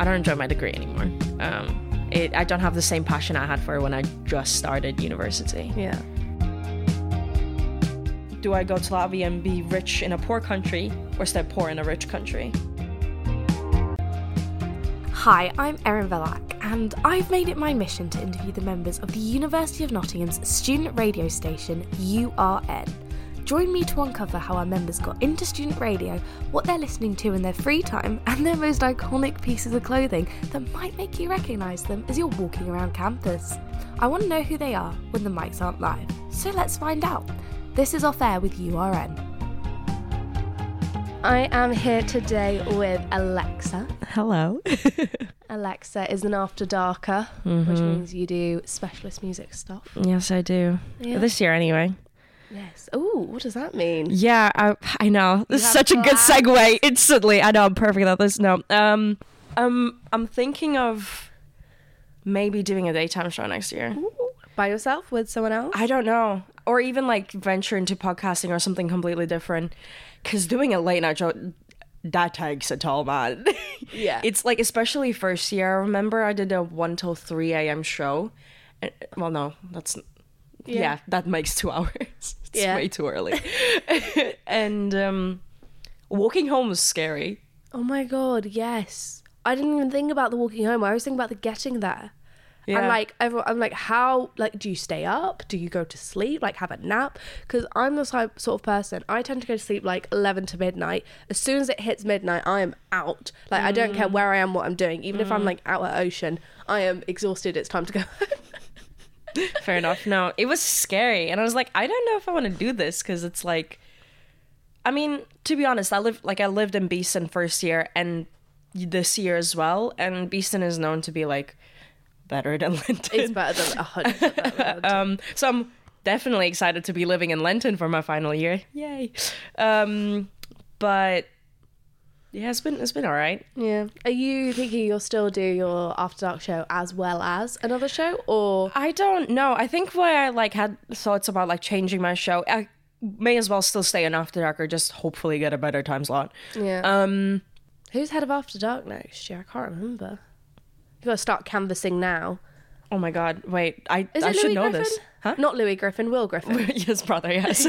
I don't enjoy my degree anymore. I don't have the same passion I had for it when I just started university. Yeah. Do I go to Latvia and be rich in a poor country or stay poor in a rich country? Hi, I'm Erin Velak, and I've made it my mission to interview the members of the University of Nottingham's student radio station, URN. Join me to uncover how our members got into student radio, what they're listening to in their free time, and their most iconic pieces of clothing that might make you recognise them as you're walking around campus. I want to know who they are when the mics aren't live, so let's find out. This is Off Air with URN. I am here today with Alexa. Hello. Alexa is an after darker, which means you do specialist music stuff. Yes, I do. Yeah. This year anyway. Yes. Ooh, what does that mean? Yeah, I know. This is such a good segue instantly. I know I'm perfect at this. No. I'm thinking of maybe doing a daytime show next year. Ooh. By yourself? With someone else? I don't know. Or even like venture into podcasting or something completely different. Because doing a late night show, that takes a toll, man. Yeah. It's like, especially first year. I remember I did a 1 till 3 a.m. show. Well, no, that's... Yeah, that makes 2 hours. It's way too early. And walking home was scary. Oh my God, yes. I didn't even think about the walking home. I was thinking about the getting there. Yeah. And like, I'm like, how, like, do you stay up? Do you go to sleep? Like, have a nap? Because I'm the sort of person, I tend to go to sleep like 11 to midnight. As soon as it hits midnight, I am out. Like, I don't care where I am, what I'm doing. Even if I'm like out at ocean, I am exhausted. It's time to go home. Fair enough. No, it was scary. And I was like, I don't know if I want to do this because it's like, I mean, to be honest, I lived in Beeston first year and this year as well. And Beeston is known to be like better than Lenton. It's better than 100%. So I'm definitely excited to be living in Lenton for my final year. Yay. But yeah, it's been all right. Yeah. Are you thinking you'll still do your After Dark show as well as another show, or? I don't know. I think why I like had thoughts about like changing my show, I may as well still stay in After Dark or just hopefully get a better time slot. Yeah. Who's head of After Dark next year? I can't remember. You got to start canvassing now. Oh my God! Wait, I Is it should Louis know Griffin? this. Huh? Not Louis Griffin, Will Griffin. Yes, brother. Yes.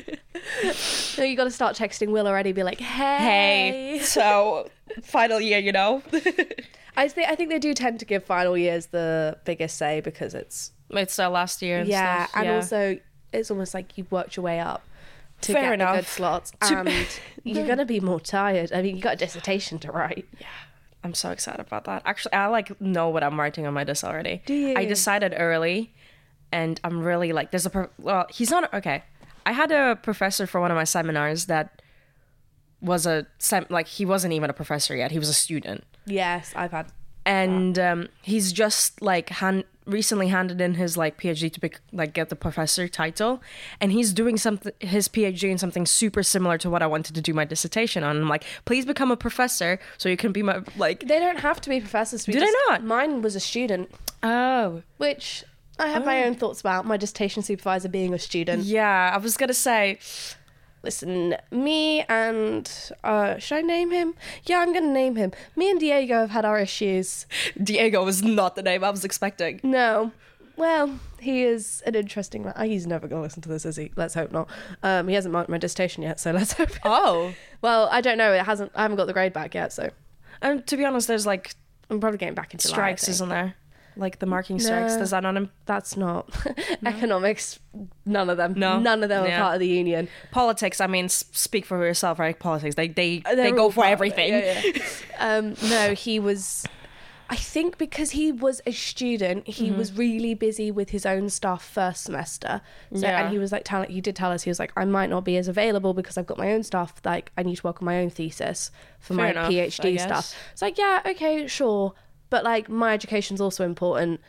Yes. No, you got to start texting Will already. Be like, hey. So final year, you know. I think they do tend to give final years the biggest say because it's their last year. And stuff. and also it's almost like you've worked your way up to Fair get enough. the good slots, and you're gonna be more tired. I mean, you got a dissertation to write. Yeah. I'm so excited about that. Actually, I like know what I'm writing on my disc already. Do you? I decided early, and I'm really like, he's not, okay. I had a professor for one of my seminars that was he wasn't even a professor yet. He was a student. Yes, I've had. And he's just like recently handed in his like PhD to get the professor title, and he's doing his PhD in something super similar to what I wanted to do my dissertation on. And I'm like, please become a professor so you can be my like. They don't have to be professors. Do they not? Mine was a student. Oh, Which I have my own thoughts about. My dissertation supervisor being a student. yeah. I was gonna say. Listen, me and, should I name him? Yeah, I'm going to name him. Me and Diego have had our issues. Diego was not the name I was expecting. No. Well, he is an interesting man. He's never going to listen to this, is he? Let's hope not. He hasn't marked my dissertation yet, so let's hope. Oh. Well, I don't know. I haven't got the grade back yet, so. And to be honest, there's like I'm probably getting back into strikes, isn't there? Like the marking strikes. Does that not him? That's not. Economics, none of them. No. None of them are part of the union. Politics, I mean, speak for yourself, right? Politics, they go for everything. Yeah. No, he was... I think because he was a student, he was really busy with his own stuff first semester. So, and he was like, he did tell us, he was like, I might not be as available because I've got my own stuff. Like, I need to work on my own thesis for my PhD stuff. It's like, yeah, okay, sure. But like, my education's also important.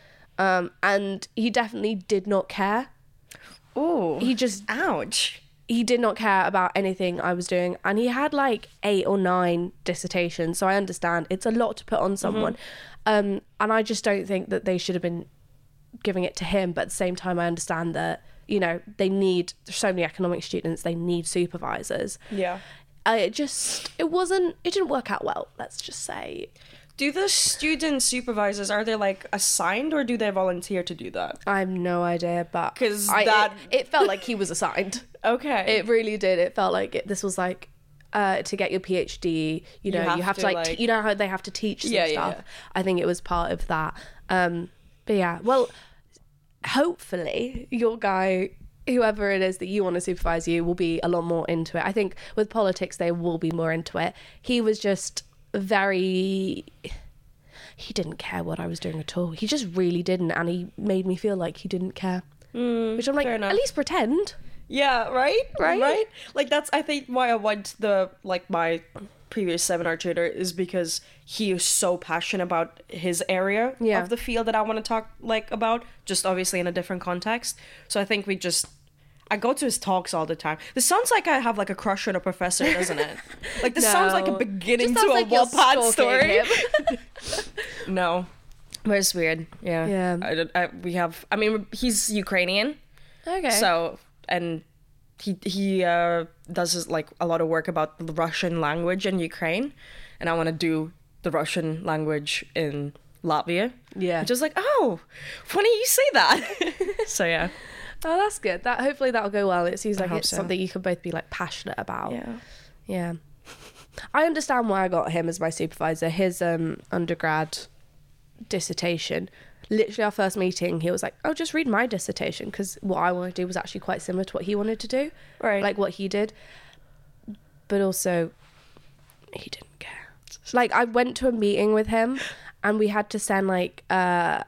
And he definitely did not care. Oh, he just, ouch. He did not care about anything I was doing. And he had like 8 or 9 dissertations. So I understand it's a lot to put on someone. And I just don't think that they should have been giving it to him. But at the same time, I understand that, you know, there's so many economics students, they need supervisors. Yeah. It didn't work out well, let's just say. Do the student supervisors, are they like assigned or do they volunteer to do that? I have no idea, but 'Cause it felt like he was assigned. Okay. It really did. It felt like this was like to get your PhD, you have to like you know how they have to teach some stuff. Yeah. I think it was part of that. But yeah, well, hopefully your guy, whoever it is that you want to supervise you, will be a lot more into it. I think with politics they will be more into it. He was just he didn't care what I was doing at all. He just really didn't, and he made me feel like he didn't care. Which I'm like, at least pretend. Yeah, right? Like, that's, I think, why I went my previous seminar tutor is because he is so passionate about his area of the field that I want to talk, about, just obviously in a different context. So I think I go to his talks all the time. This sounds like I have, a crush on a professor, doesn't it? Like, this sounds like a beginning to a Wattpad story. No. But it's weird. Yeah. He's Ukrainian. Okay. So... And he does a lot of work about the Russian language in Ukraine, and I want to do the Russian language in Latvia. Yeah, just like, oh, funny you say that. So yeah. Oh, that's good. Hopefully that'll go well. It seems like it's something you can both be passionate about. Yeah. I understand why I got him as my supervisor. His undergrad dissertation. Literally our first meeting, he was like, oh, just read my dissertation, because what I wanted to do was actually quite similar to what he wanted to do. Right. Like what he did. But also, he didn't care. I went to a meeting with him and we had to send a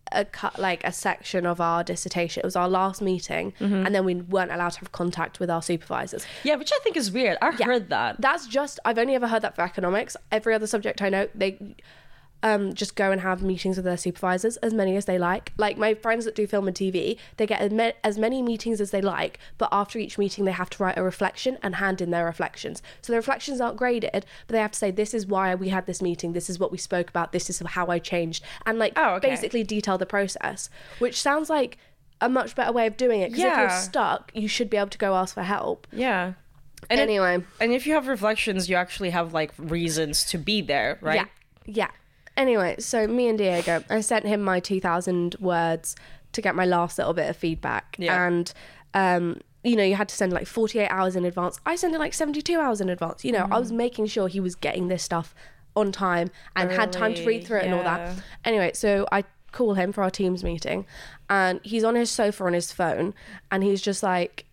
section of our dissertation. It was our last meeting, and then we weren't allowed to have contact with our supervisors. Yeah, which I think is weird. I heard that. I've only ever heard that for economics. Every other subject I know, they... just go and have meetings with their supervisors, as many as they like. Like my friends that do film and TV, they get as many meetings as they like, but after each meeting they have to write a reflection and hand in their reflections. So the reflections aren't graded, but they have to say, this is why we had this meeting, this is what we spoke about, this is how I changed, and basically detail the process, which sounds like a much better way of doing it, because if you're stuck, you should be able to go ask for help. Yeah. And if you have reflections, you actually have reasons to be there, right? Yeah. Anyway, so me and Diego, I sent him my 2,000 words to get my last little bit of feedback. Yeah. And, you had to send 48 hours in advance. I sent it 72 hours in advance. I was making sure he was getting this stuff on time and had time to read through it and all that. Anyway, so I call him for our Teams meeting and he's on his sofa on his phone and he's just like,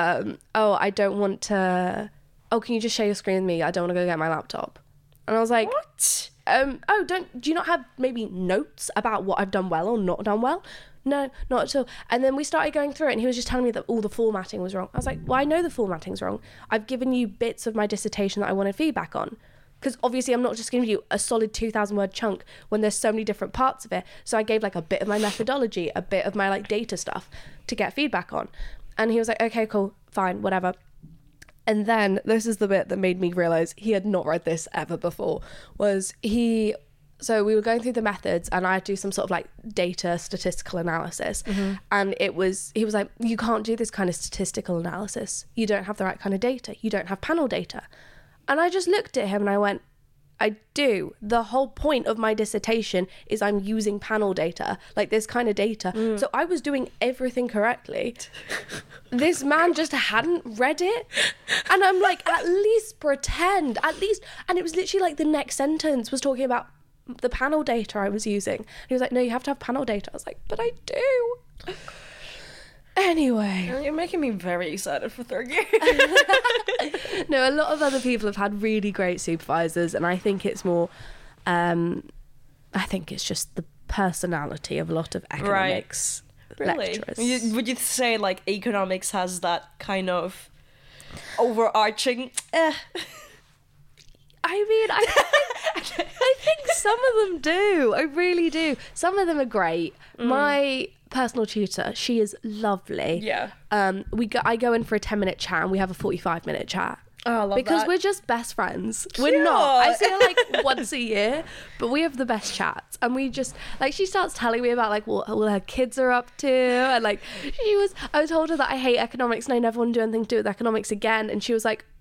I don't want to... Oh, can you just share your screen with me? I don't want to go get my laptop. And I was like... What? Do you not have maybe notes about what I've done well or not done well? No, not at all. And then we started going through it and he was just telling me that all the formatting was wrong. I was like, well, I know the formatting's wrong. I've given you bits of my dissertation that I wanted feedback on. Because obviously I'm not just giving you a solid 2,000 word chunk when there's so many different parts of it. So I gave a bit of my methodology, a bit of my data stuff to get feedback on. And he was like, okay, cool, fine, whatever. And then this is the bit that made me realise he had not read this ever before, so we were going through the methods and I had to do some sort of data statistical analysis. And he was like, you can't do this kind of statistical analysis. You don't have the right kind of data. You don't have panel data. And I just looked at him and I went, I do. The whole point of my dissertation is I'm using panel data, this kind of data. So I was doing everything correctly. This man just hadn't read it. And I'm like, at least pretend, at least. And it was literally the next sentence was talking about the panel data I was using. He was like, no, you have to have panel data. I was like, but I do. Anyway. You're making me very excited for third year. No, a lot of other people have had really great supervisors, and I think it's more, I think it's just the personality of a lot of economics lecturers. Really? Would you say economics has that kind of overarching I mean, I think some of them do. I really do. Some of them are great. My personal tutor, she is lovely. Yeah. I go in for a 10-minute chat and we have a 45-minute chat. Oh, I love because that. we're just best friends. Cute. We're not. I see her once a year, but we have the best chats. And we just she starts telling me about what her kids are up to, and I told her that I hate economics and I never want to do anything to do with economics again, and she was like,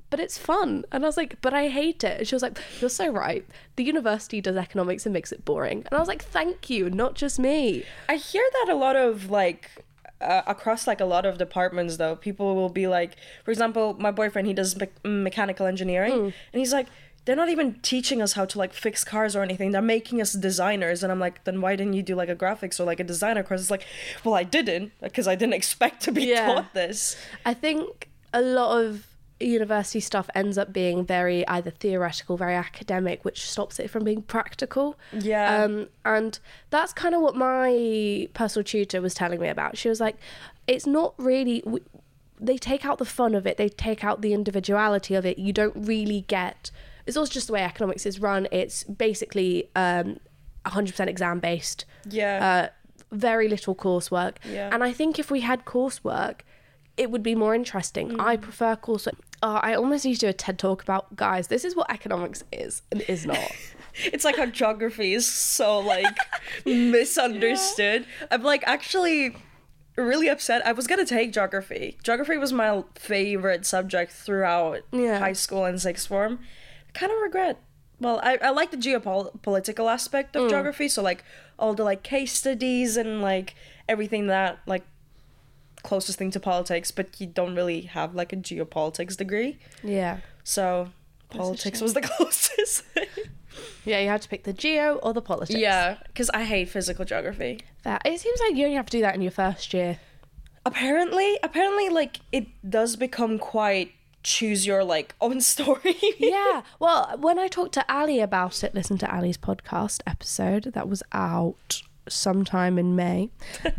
but it's fun. And I was like, but I hate it. And she was like, you're so right. The university does economics and makes it boring. And I was like, thank you, not just me. I hear that a lot of like across like a lot of departments though, people will be like, for example, my boyfriend, he does mechanical engineering, and he's like, they're not even teaching us how to like fix cars or anything, they're making us designers. And I'm like, then why didn't you do like a graphics or like a designer course? It's like, well, I didn't, because I didn't expect to be taught this. I think a lot of university stuff ends up being very either theoretical, very academic, which stops it from being practical. And that's kind of what my personal tutor was telling me about. She was like, it's not really, they take out the fun of it, they take out the individuality of it. You don't really get, it's also just the way economics is run. It's basically 100% exam based, very little coursework. And I think if we had coursework, it would be more interesting. I prefer coursework. I almost need to do a TED talk about, guys, this is what economics is and is not. It's like how geography is so like misunderstood. I'm like actually really upset. I was gonna take geography. Geography was my favorite subject throughout high school and sixth form. I kind of regret. Well, I like the geopolitical aspect of geography, so like all the like case studies and like everything that like closest thing to politics, but you don't really have like a geopolitics degree. So politics was the closest. You had to pick the geo or the politics. Because I hate physical geography. It seems like you only have to do that in your first year. Apparently like it does become quite choose your like own story. Well, when I talked to Ali about it, listen to Ali's podcast episode that was out sometime in May.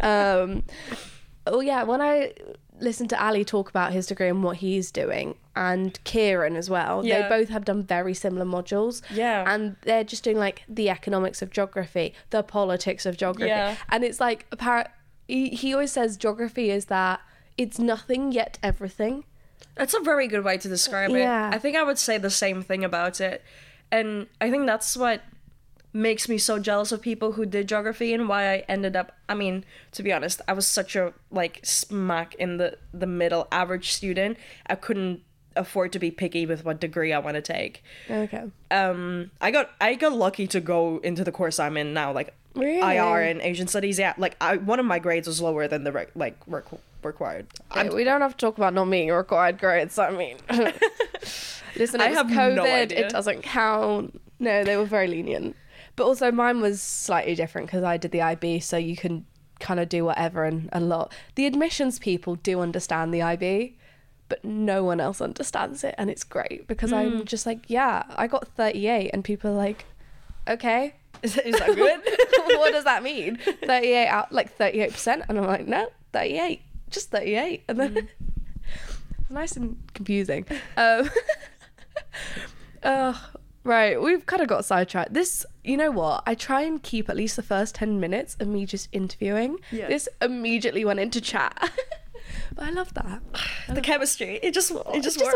When I listened to Ali talk about his degree and what he's doing, and Kieran as well, they both have done very similar modules. And they're just doing like the economics of geography, the politics of geography. And it's like, he always says geography is that it's nothing yet everything. That's a very good way to describe it. I think I would say the same thing about it. And I think that's what makes me so jealous of people who did geography, and why I ended up, I mean, to be honest, I was such a like smack in the middle average student. I couldn't afford to be picky with what degree I want to take. I got lucky to go into the course I'm in now, like IR and Asian studies. Like one of my grades was lower than the required. We don't have to talk about not meeting required grades. I mean, listen, I have COVID. No idea. It doesn't count. No, they were very lenient. But also mine was slightly different because I did the IB, so you can kind of do whatever, and a lot. The admissions people do understand the IB, but no one else understands it, and it's great because I'm just like, I got 38, and people are like, okay. Is that good? What does that mean? 38 out, like 38%? And I'm like, no, 38. Just 38. And then nice and confusing. Right, we've kind of got sidetracked. This, you know what? I try and keep at least the first 10 minutes of me just interviewing. This immediately went into chat. But I love that. The chemistry. It just works.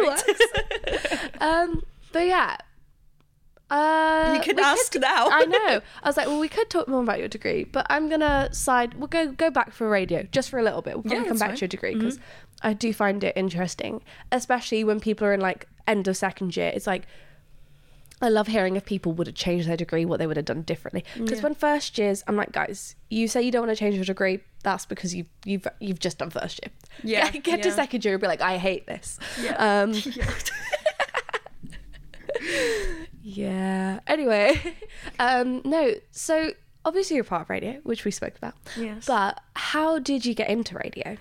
But yeah. You can ask now. I know. I was like, well, we could talk more about your degree, but I'm gonna we'll go back for radio just for a little bit. We'll probably come back to your degree because I do find it interesting, especially when people are in like end of second year. It's like, I love hearing if people would have changed their degree, what they would have done differently. Because when first years, I'm like, guys, you say you don't want to change your degree, that's because you've just done first year. Get to second year and be like, I hate this. Anyway, no. So obviously you're part of radio, which we spoke about. But how did you get into radio?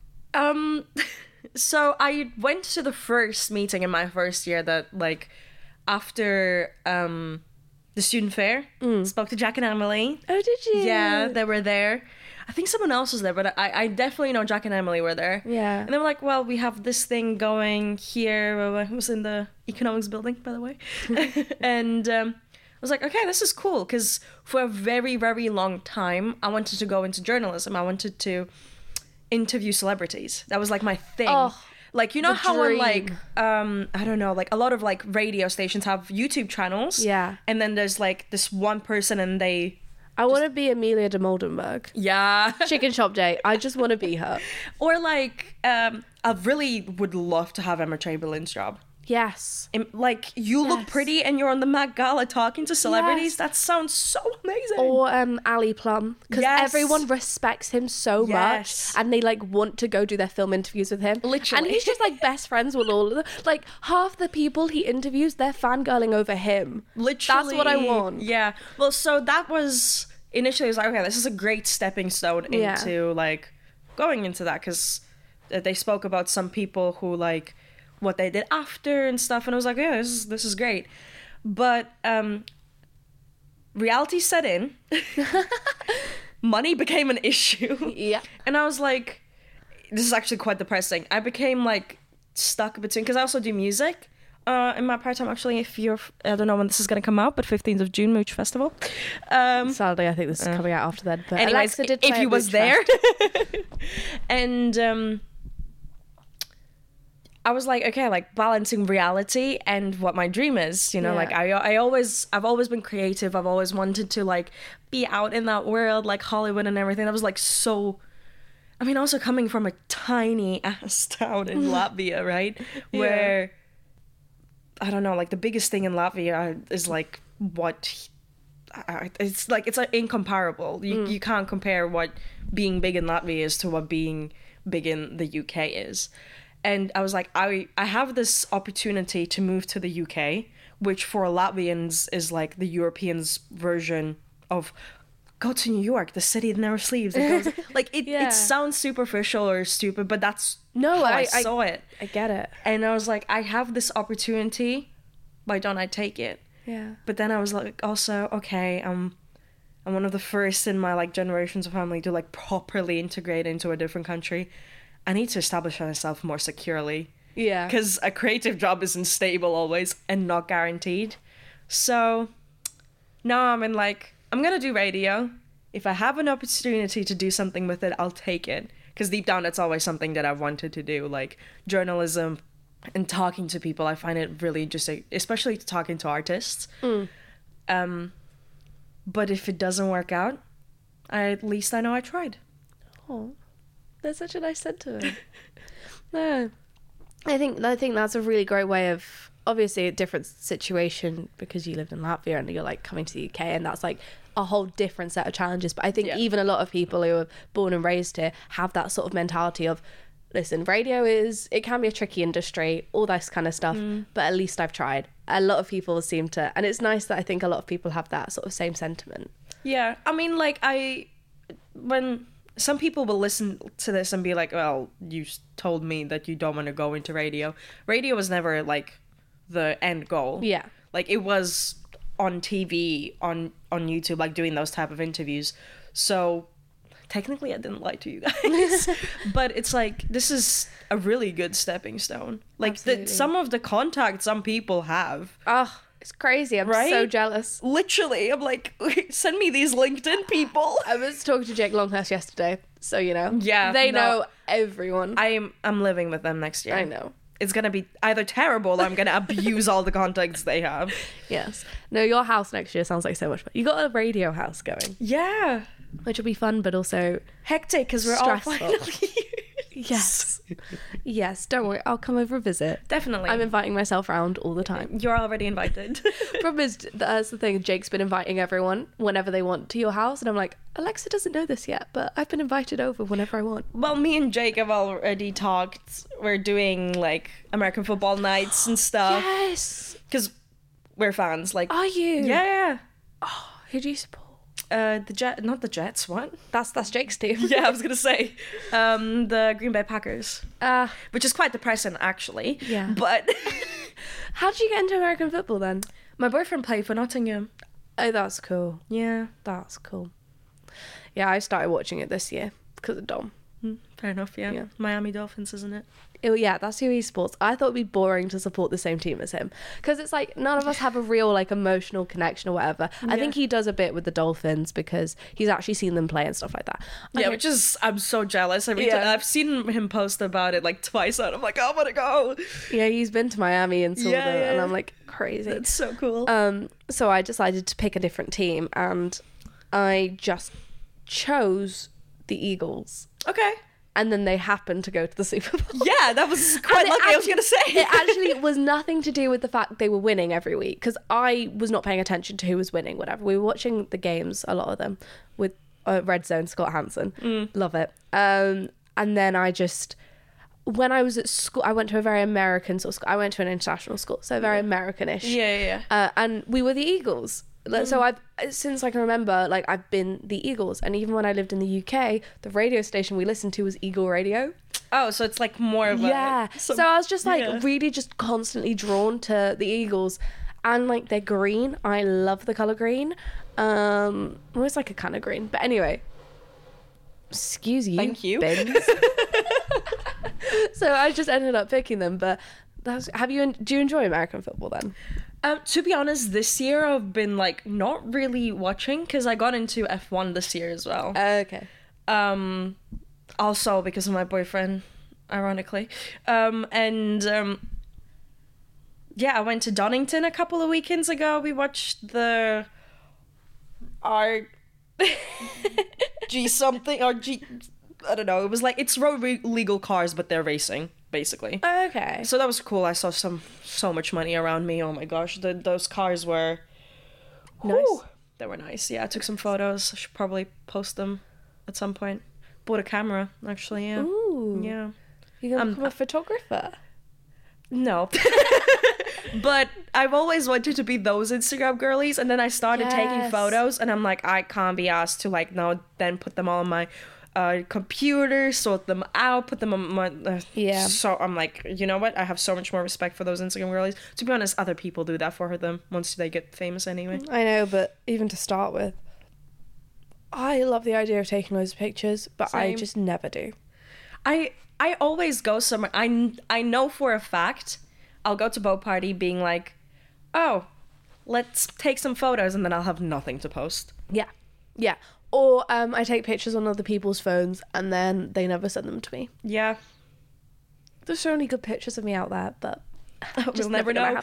So I went to the first meeting in my first year that like after the student fair, spoke to Jack and Emily. Oh, did you? Yeah, they were there. I think someone else was there, but I definitely know Jack and Emily were there. And they were like, well, we have this thing going here. It was in the economics building, by the way. And I was like, okay, this is cool. Because for a very, very long time, I wanted to go into journalism. I wanted to interview celebrities. That was like my thing. Like, you know how on like, I don't know, like a lot of like radio stations have YouTube channels. And then there's like this one person and I want to be Amelia de Moldenberg. Chicken Shop Day. I just want to be her. Or like, I really would love to have Emma Chamberlain's job. Yes. Like, you look pretty and you're on the Met Gala talking to celebrities. Yes. That sounds so amazing. Or Ali Plum, because Yes. everyone respects him so Yes. much, and they like want to go do their film interviews with him. Literally. And he's just like best friends with all of them. Like half the people he interviews, they're fangirling over him. Literally. That's what I want. Yeah. Well, so that was initially, I was like, okay, this is a great stepping stone into like going into that, because they spoke about some people who like what they did after and stuff, and I was like, yeah, this is great. But reality set in. Money became an issue. Yeah. And I was like, this is actually quite depressing. I became like stuck between, because I also do music in my part time. Actually, if you're, I don't know when this is going to come out, but 15th of June, Mooch Festival. Sadly, I think this is coming out after then. But anyways, Alexa did if play you at was Mooch there. Fest. And I was like, okay, like balancing reality and what my dream is, you know, Yeah. like I've always been creative. I've always wanted to like be out in that world, like Hollywood and everything. That was like so, I mean, also coming from a tiny ass town in Latvia, right? Where, I don't know, like the biggest thing in Latvia is like what, it's like, it's like incomparable. You can't compare what being big in Latvia is to what being big in the UK is. And I was like, I have this opportunity to move to the UK, which for Latvians is like the Europeans' version of go to New York, the city that never sleeps. It goes, like it sounds superficial or stupid, but that's how I saw it. I get it. And I was like, I have this opportunity, why don't I take it? Yeah. But then I was like, also, okay, I'm one of the first in my like generations of family to like properly integrate into a different country. I need to establish myself more securely. Yeah. Because a creative job isn't stable always and not guaranteed. So now I'm in like, I'm going to do radio. If I have an opportunity to do something with it, I'll take it. Because deep down, it's always something that I've wanted to do. Like journalism and talking to people, I find it really interesting, especially talking to artists. But if it doesn't work out, at least I know I tried. Oh, that's such a nice sentiment. No, I think that's a really great way of, obviously a different situation because you lived in Latvia and you're like coming to the UK, and that's like a whole different set of challenges. But I think even a lot of people who are born and raised here have that sort of mentality of, listen, radio it can be a tricky industry, all this kind of stuff, but at least I've tried. A lot of people seem to, and it's nice that I think a lot of people have that sort of same sentiment. Yeah, I mean, like, when some people will listen to this and be like, well, you told me that you don't want to go into radio. Radio was never, like, the end goal. Yeah. Like, it was on TV, on YouTube, like, doing those type of interviews. So, technically, I didn't lie to you guys. But it's like, this is a really good stepping stone. Like, some of the contacts some people have. Oh, it's crazy. I'm so jealous. Literally, I'm like, send me these LinkedIn people. I was talking to Jake Longhurst yesterday, so you know. Yeah, they know everyone. I'm living with them next year. I know. It's gonna be either terrible or I'm gonna abuse all the contacts they have. Yes. No, your house next year sounds like so much fun. You got a radio house going. Yeah. Which will be fun, but also hectic because we're stressful. all finally Yes. Yes, don't worry. I'll come over and visit. Definitely. I'm inviting myself around all the time. You're already invited. Problem is, that's the thing. Jake's been inviting everyone whenever they want to your house. And I'm like, Alexa doesn't know this yet, but I've been invited over whenever I want. Well, me and Jake have already talked. We're doing like American football nights and stuff. Yes. Because we're fans. Like, Are you? Yeah. Oh, who do you support? Not the Jets. What? That's Jake's team. Yeah, I was gonna say, the Green Bay Packers, which is quite depressing, actually. Yeah. But How did you get into American football then? my boyfriend played for Nottingham. Oh, that's cool. Yeah, That's cool. Yeah, I started watching it this year because of Dom. fair enough. Yeah. Miami Dolphins, isn't it? Oh, yeah, that's who he supports. I thought it'd be boring to support the same team as him because it's like none of us have a real like emotional connection or whatever. I think he does a bit with the Dolphins because he's actually seen them play and stuff like that. Yeah, which is, I'm so jealous. I've seen him post about it like twice, and I'm like, I want to go. Yeah, he's been to Miami and saw them, and I'm like, crazy. It's so cool. So I decided to pick a different team, and I just chose the Eagles. Okay. and then they happened to go to the Super Bowl. Yeah, that was quite lucky, I was going to say. It actually was nothing to do with the fact they were winning every week, because I was not paying attention to who was winning, whatever. We were watching the games, a lot of them, with Red Zone, Scott Hansen. Love it. And then when I was at school, I went to a very American sort of school. I went to an international school, so very American-ish. Yeah. And we were the Eagles. So since I can remember, like, I've been the Eagles. And even when I lived in the UK, the radio station we listened to was Eagle Radio. Oh, so it's like more of a... Yeah. So I was just like really just constantly drawn to the Eagles. And like, they're green. I love the colour green. Well, it's like a kind of green. But anyway. Excuse you. Thank you. Bins. So I just ended up picking them. But do you enjoy American football then? To be honest, this year I've been like not really watching, because I got into F1 this year as well. Okay. Also because of my boyfriend, ironically. Yeah, I went to Donington a couple of weekends ago. We watched the G something or G, I don't know. It was like, it's road legal cars, but they're racing, basically. Okay. So that was cool. I saw so much money around me. Oh my gosh, those cars were nice. Whew, they were nice. Yeah, I took some photos. I should probably post them at some point. Bought a camera, actually. Yeah. Ooh. Yeah. You gonna become a photographer? No. But I've always wanted to be those Instagram girlies, and then I started taking photos, and I'm like, I can't be asked to like now then put them all on my computer, sort them out, put them on my so I'm like, you know what, I have so much more respect for those Instagram girlies. To be honest, other people do that for them once they get famous anyway. I know, but even to start with, I love the idea of taking loads of pictures, but Same. I just never do. I always go somewhere, I know for a fact I'll go to boat party being like, oh, let's take some photos, and then I'll have nothing to post. Yeah. Or I take pictures on other people's phones and then they never send them to me. Yeah. There's so many good pictures of me out there, but We'll never know.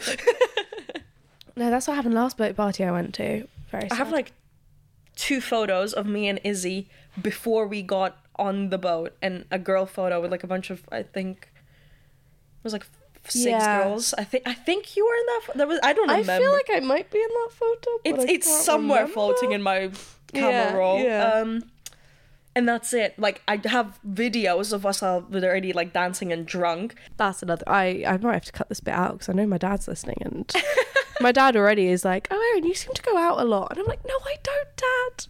No, that's what happened last boat party I went to. Very sad. I have like 2 photos of me and Izzy before we got on the boat, and a girl photo with like a bunch of, I think it was like 6 girls. I think you were in that. There was, I don't remember. I feel like I might be in that photo. But it's somewhere floating in my camera roll. Yeah. And that's it. Like, I have videos of us all already like dancing and drunk. That's another. I might have to cut this bit out because I know my dad's listening, and my dad already is like, "Oh, Erin, you seem to go out a lot," and I'm like, "No, I don't, Dad."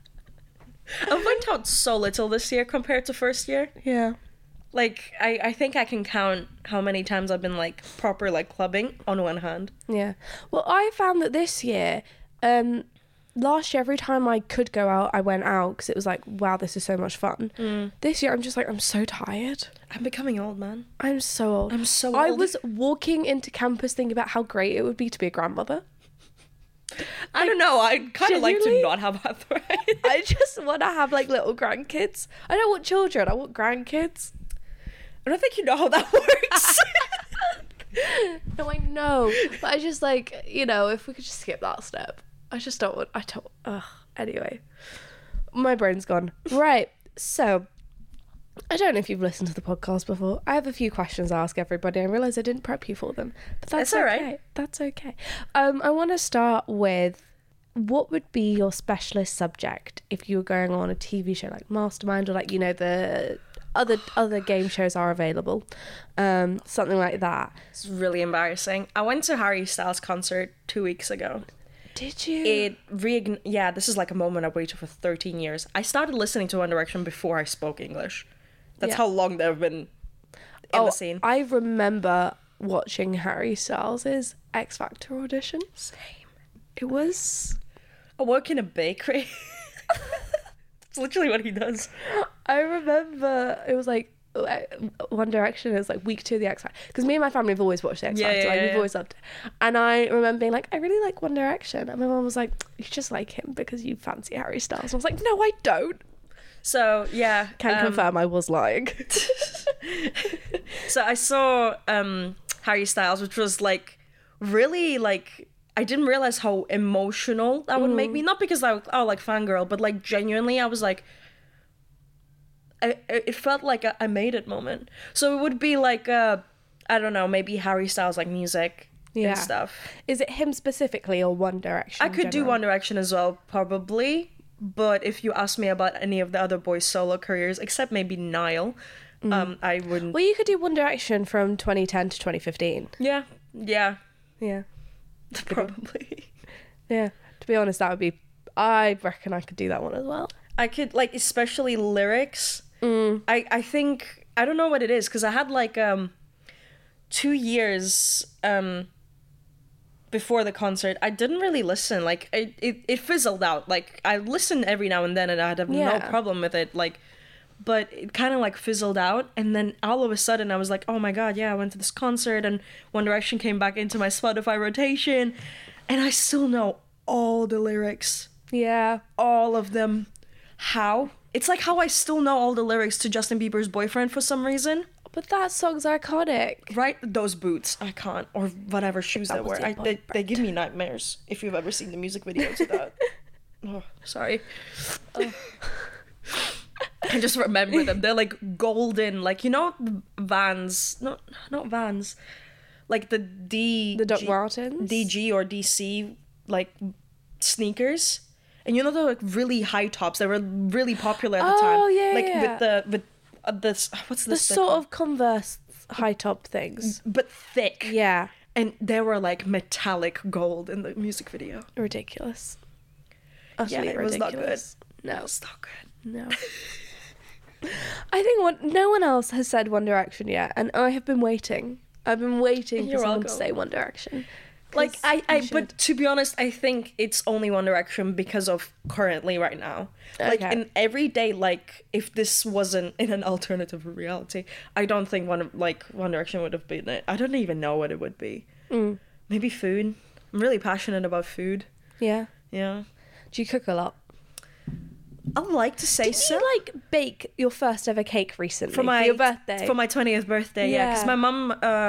I went out so little this year compared to first year. Yeah. Like, I think I can count how many times I've been, like, proper, like, clubbing on one hand. Yeah. Well, I found that this year, last year, every time I could go out, I went out because it was like, wow, this is so much fun. This year, I'm just like, I'm so tired. I'm becoming old, man. I'm so old. I'm so old. I was walking into campus thinking about how great it would be to be a grandmother. I don't know. I kind of like to genuinely? not have arthritis. I just want to have, like, little grandkids. I don't want children. I want grandkids. I don't think you know how that works. No, I know. But I just, like, you know, if we could just skip that step. I just don't want... Anyway. My brain's gone. Right. So, I don't know if you've listened to the podcast before. I have a few questions I ask everybody. I realise I didn't prep you for them. But that's all okay. right. That's okay. I want to start with, what would be your specialist subject if you were going on a TV show like Mastermind, or like, you know, the... Other game shows are available, something like that. It's really embarrassing. I went to Harry Styles' concert 2 weeks ago. Did you? Yeah, this is like a moment I've waited for 13 years. I started listening to One Direction before I spoke English. That's how long they've been in the scene. I remember watching Harry Styles' X Factor audition. Same. It was... I work in a bakery. It's literally what he does. I remember it was like One Direction is like week 2 of the X Factor, because me and my family have always watched the X Factor. We've always loved it. And I remember being like, I really like One Direction, and my mum was like, you just like him because you fancy Harry Styles. And I was like, no, I don't. So yeah, Can confirm I was lying. So I saw Harry Styles, which was like really like, I didn't realize how emotional that would make me. Not because I like fangirl, but like genuinely I was like, it felt like I made it moment. So it would be like I don't know, maybe Harry Styles like music and stuff. Is it him specifically or One Direction? I could do One Direction as well, probably. But if you ask me about any of the other boys' solo careers, except maybe Niall, I wouldn't. Well, you could do One Direction from 2010 to 2015. Yeah. Yeah. Probably. Yeah. To be honest, that would be... I reckon I could do that one as well. I could, like, especially lyrics. I think... I don't know what it is, because I had, like, 2 years before the concert. I didn't really listen. Like, it fizzled out. Like, I listened every now and then, and I'd have no problem with it. Like... But it kind of like fizzled out, and then all of a sudden I was like, oh my god, yeah, I went to this concert, and One Direction came back into my Spotify rotation, and I still know all the lyrics. Yeah. All of them. How? It's like how I still know all the lyrics to Justin Bieber's Boyfriend for some reason. But that song's iconic. Right? Those boots, I can't. Or whatever shoes they were. They give me nightmares, if you've ever seen the music video to that. Oh, sorry. I just remember them. They're like golden, like, you know, Vans, not Vans, like the Doc Martens, DG or DC, like sneakers, and you know, they're like really high tops. They were really popular at the time. Oh yeah, like with this, what's this? The sort of Converse high top things, but thick. Yeah, and they were like metallic gold in the music video. Ridiculous. Utterly it was ridiculous. Not good. No, it's not good. No. I think no one else has said One Direction yet, and I have been waiting. I've been waiting for someone to say One Direction. Like, but to be honest, I think it's only One Direction because of currently right now. Like, in everyday, like, if this wasn't in an alternative reality, I don't think One Direction would have been it. I don't even know what it would be. Maybe food. I'm really passionate about food. Yeah. Yeah. Do you cook a lot? I'd like to say so. Did you, like, bake your first ever cake recently? For your birthday? For my 20th birthday, yeah. Because my mum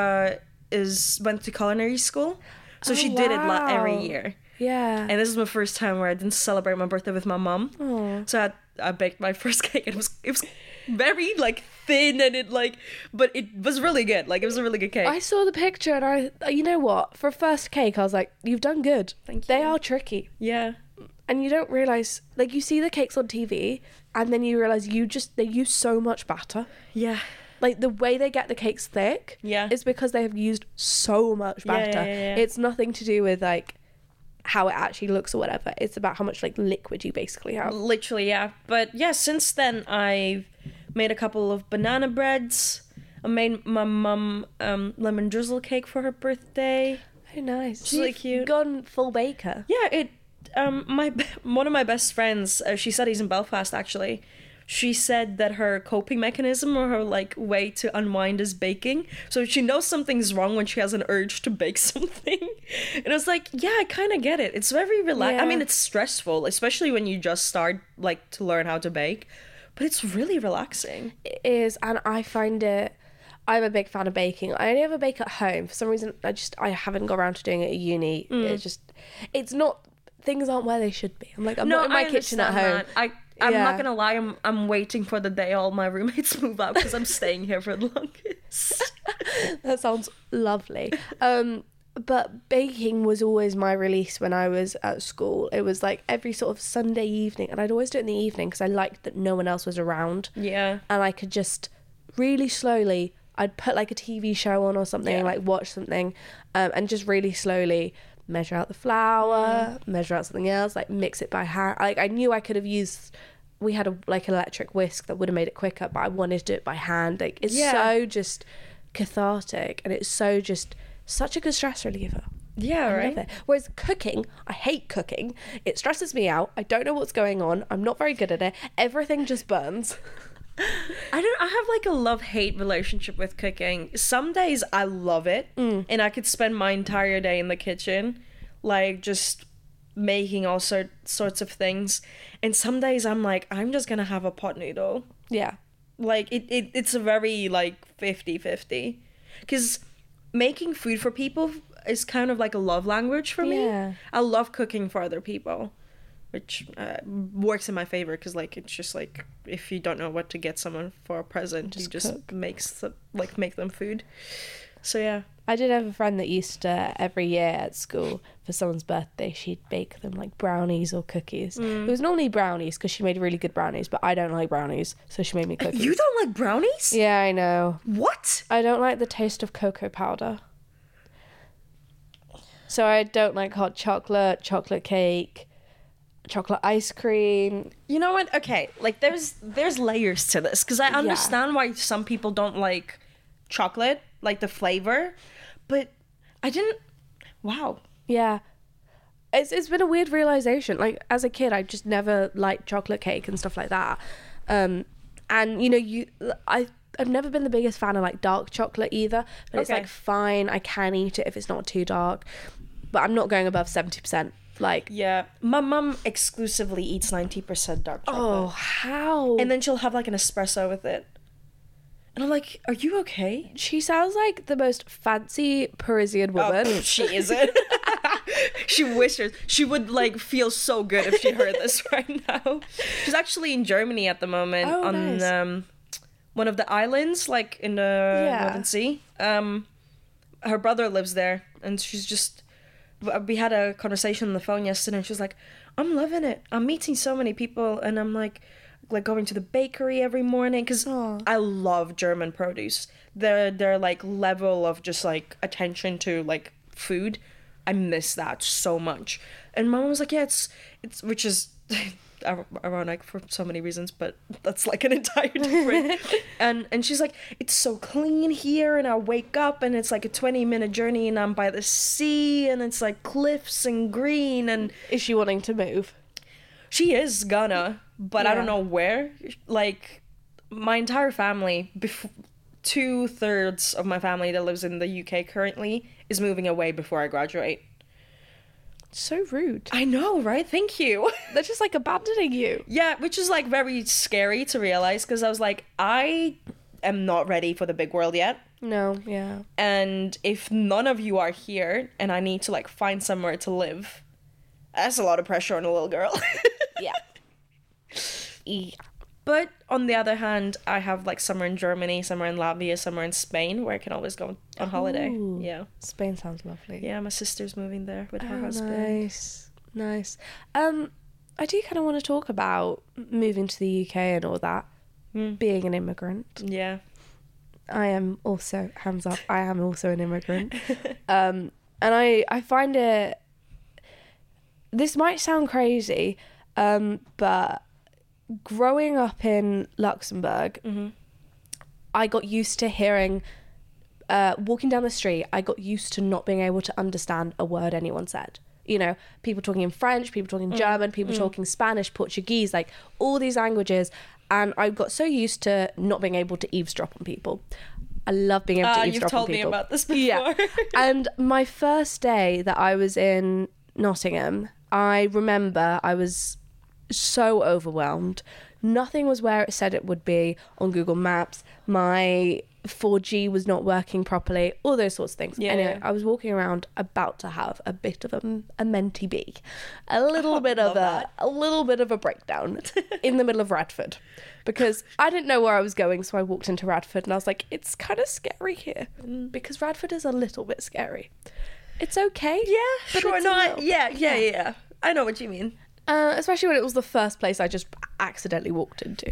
went to culinary school. So she did it every year. Yeah. And this is my first time where I didn't celebrate my birthday with my mum. Oh. So I baked my first cake, and it was very, like, thin, and but it was really good. Like, it was a really good cake. I saw the picture, and you know what? For a first cake, I was like, you've done good. Thank you. They are tricky. Yeah. And you don't realise, like, you see the cakes on TV, and then you realise they use so much batter. Yeah. Like, the way they get the cakes thick is because they have used so much batter. Yeah. It's nothing to do with, like, how it actually looks or whatever. It's about how much, like, liquid you basically have. Literally, yeah. But, yeah, since then, I've made a couple of banana breads. I made my mum lemon drizzle cake for her birthday. Oh, nice. It's really cute. Gone full baker. Yeah, one of my best friends, she studies in Belfast, actually. She said that her coping mechanism, or her, like, way to unwind, is baking. So she knows something's wrong when she has an urge to bake something. And I was like, yeah, I kind of get it. It's very relaxing. I mean, it's stressful, especially when you just start, like, to learn how to bake. But it's really relaxing. It is, and I find it... I'm a big fan of baking. I only ever bake at home. For some reason, I haven't got around to doing it at uni. It's not... Things aren't where they should be. I'm like, I'm not in my kitchen at home. I'm not gonna lie, I'm waiting for the day all my roommates move out, because I'm staying here for the longest. That sounds lovely. But baking was always my release when I was at school. It was like every sort of Sunday evening, and I'd always do it in the evening because I liked that no one else was around. Yeah. And I could just really slowly, I'd put like a TV show on or something, like watch something, and just really slowly measure out the flour, measure out something else, like mix it by hand. Like, I knew I could have used, we had an electric whisk that would have made it quicker, but I wanted to do it by hand. Like, it's so just cathartic, and it's so just such a good stress reliever. Yeah, I right. love it. Whereas cooking, I hate cooking. It stresses me out. I don't know what's going on. I'm not very good at it. Everything just burns. I have like a love-hate relationship with cooking. Some days I love it, and I could spend my entire day in the kitchen, like, just making all sorts of things. And some days I'm like, I'm just gonna have a pot noodle. Yeah. Like, it's a very, like, 50-50. Because making food for people is kind of like a love language for me. Yeah. I love cooking for other people. which works in my favor because like it's just like if you don't know what to get someone for a present, you just cook. make them food. So yeah. I did have a friend that used to, every year at school, for someone's birthday, she'd bake them like brownies or cookies. It was normally brownies because she made really good brownies, but I don't like brownies, so she made me cookies. You don't like brownies? Yeah, I know. What? I don't like the taste of cocoa powder. So I don't like hot chocolate, chocolate cake, chocolate ice cream. You know what? Okay, like there's layers to this because I understand why some people don't like chocolate, like the flavor, but I didn't. Wow. Yeah. It's been a weird realization. Like as a kid, I just never liked chocolate cake and stuff like that. And you know, I've never been the biggest fan of like dark chocolate either, but it's like fine. I can eat it if it's not too dark, but I'm not going above 70%. Like, yeah, my mum exclusively eats 90% dark chocolate. oh, how? And then she'll have like an espresso with it. And I'm like, are you okay? She sounds like the most fancy Parisian woman. Oh, she isn't. She wishes. She would like feel so good if she heard this right now. She's actually in Germany at the moment on one of the islands, like in the Northern Sea. Her brother lives there, and she's just. We had a conversation on the phone yesterday, and she was like, "I'm loving it. I'm meeting so many people, and I'm like going to the bakery every morning because I love German produce. Their like level of just like attention to like food, I miss that so much." And mom was like, "Yeah, it's which is ironic for so many reasons, but that's like an entire different." and she's like, "It's so clean here, and I wake up and it's like a 20-minute journey, and I'm by the sea, and it's like cliffs and green." And is she wanting to move? She is gonna, but I don't know where. Like, my entire family, 2/3 of my family that lives in the UK currently is moving away before I graduate. So rude. I know, right? Thank you. They're just like abandoning you. Yeah, which is like very scary to realize because I was like, I am not ready for the big world yet. No, yeah. And if none of you are here and I need to like find somewhere to live, that's a lot of pressure on a little girl. Yeah. Yeah. But on the other hand, I have like somewhere in Germany, somewhere in Latvia, somewhere in Spain where I can always go on holiday. Ooh. Yeah. Spain sounds lovely. Yeah, my sister's moving there with her husband. Nice. I do kind of want to talk about moving to the UK and all that. Being an immigrant. Yeah. I am also, hands up, I am also an immigrant. And I find it, this might sound crazy, but growing up in Luxembourg, I got used to hearing, walking down the street, I got used to not being able to understand a word anyone said. You know, people talking in French, people talking German, people talking Spanish, Portuguese, like all these languages. And I got so used to not being able to eavesdrop on people. I love being able to eavesdrop on people. You've told me about this before. Yeah. And my first day that I was in Nottingham, I remember I was so overwhelmed. Nothing was where it said it would be on Google Maps. My 4G was not working properly, all those sorts of things. Yeah. Anyway, I was walking around about to have a bit of a mentee bee, a little bit of a breakdown in the middle of Radford, because I didn't know where I was going, so I walked into Radford and I was like, it's kind of scary here, because Radford is a little bit scary. It's okay. Yeah, but sure. it's No, yeah. I know what you mean. Especially when it was the first place I just accidentally walked into.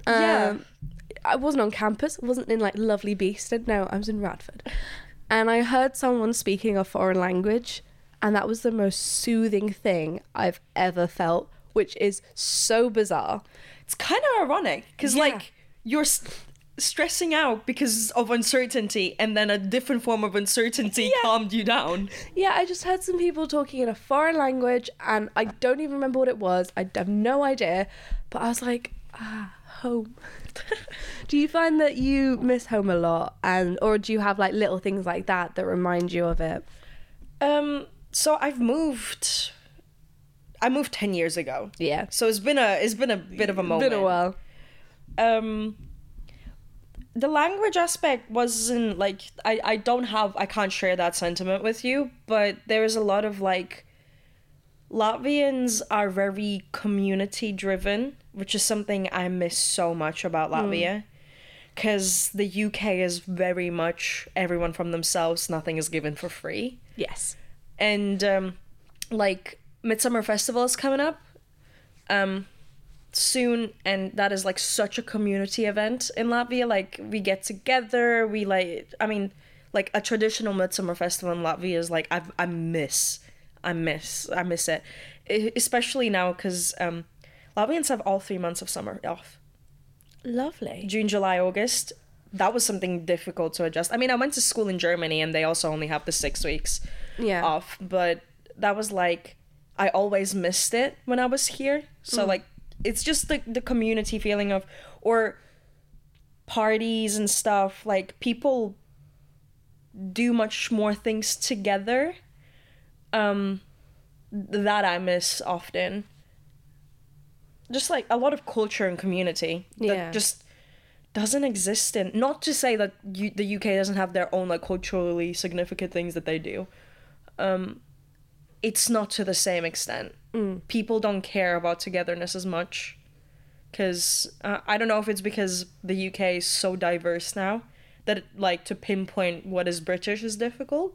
I wasn't on campus. I wasn't in like lovely Beeston. No, I was in Radford. And I heard someone speaking a foreign language, and that was the most soothing thing I've ever felt, which is so bizarre. It's kind of ironic because like you're stressing out because of uncertainty, and then a different form of uncertainty calmed you down. Yeah, I just heard some people talking in a foreign language, and I don't even remember what it was. I have no idea, but I was like, home. Do you find that you miss home a lot, or do you have like little things like that that remind you of it? So I moved 10 years ago. Yeah. So it's been a bit of a moment. Been a while. The language aspect wasn't like I can't share that sentiment with you, but there is a lot of like Latvians are very community driven, which is something I miss so much about Latvia. Because the UK is very much everyone from themselves, nothing is given for free. Yes. And like Midsummer Festival is coming up soon, and that is like such a community event in Latvia. Like we get together, like a traditional Midsummer Festival in Latvia is like I miss it, especially now because Latvians have all 3 months of summer off. Lovely. June, July, August. That was something difficult to adjust. I mean, I went to school in Germany and they also only have the 6 weeks off, but that was like, I always missed it when I was here. So like, it's just the community feeling of, or parties and stuff, like people do much more things together that I miss often. Just like a lot of culture and community that just doesn't exist in, not to say that the UK doesn't have their own like culturally significant things that they do. It's not to the same extent. People don't care about togetherness as much because I don't know if it's because the UK is so diverse now that like to pinpoint what is British is difficult.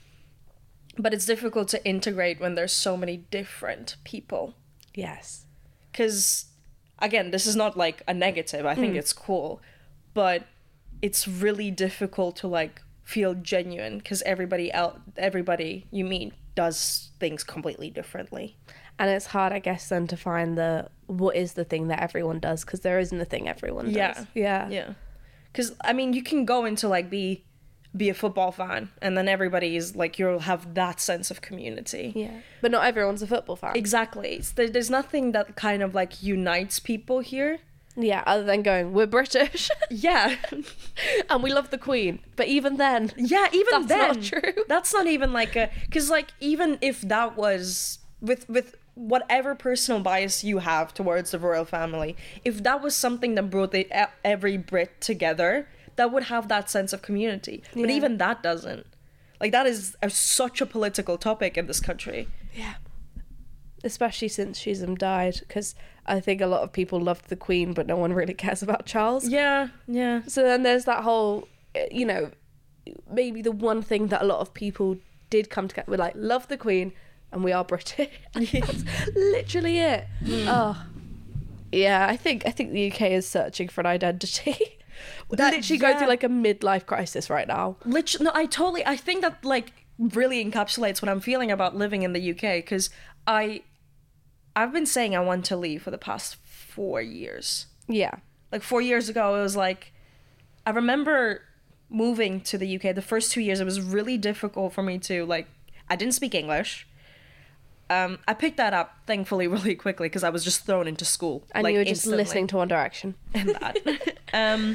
But it's difficult to integrate when there's so many different people. Yes. Because, again, this is not, like, a negative. I think it's cool. But it's really difficult to, like, feel genuine because everybody you meet does things completely differently. And it's hard, I guess, then to find what is the thing that everyone does, because there isn't a thing everyone does. Yeah. Because, I mean, you can go into, like, be a football fan, and then everybody is like, you'll have that sense of community. Yeah, but not everyone's a football fan. Exactly. There's nothing that kind of like unites people here. Yeah, other than going, we're British. Yeah. And we love the Queen. But even then. Yeah, even that's not true. That's not even like a... Because like, even if that was... With whatever personal bias you have towards the royal family, if that was something that brought every Brit together, that would have that sense of community. Yeah. But even that doesn't. Like, that is such a political topic in this country. Yeah. Especially since she's died, because I think a lot of people loved the Queen, but no one really cares about Charles. Yeah. So then there's that whole, you know, maybe the one thing that a lot of people did come together with, like, love the Queen, and we are British. That's literally it. Oh. Yeah, I think the UK is searching for an identity. Literally going through like a midlife crisis right now. I think that like really encapsulates what I'm feeling about living in the UK, because I've been saying I want to leave for the past 4 years. Yeah. Like 4 years ago, it was like, I remember moving to the UK, the first 2 years, it was really difficult for me to, like, I didn't speak English. I picked that up, thankfully, really quickly, because I was just thrown into school. And like, you were just instantly. listening to One Direction. And that.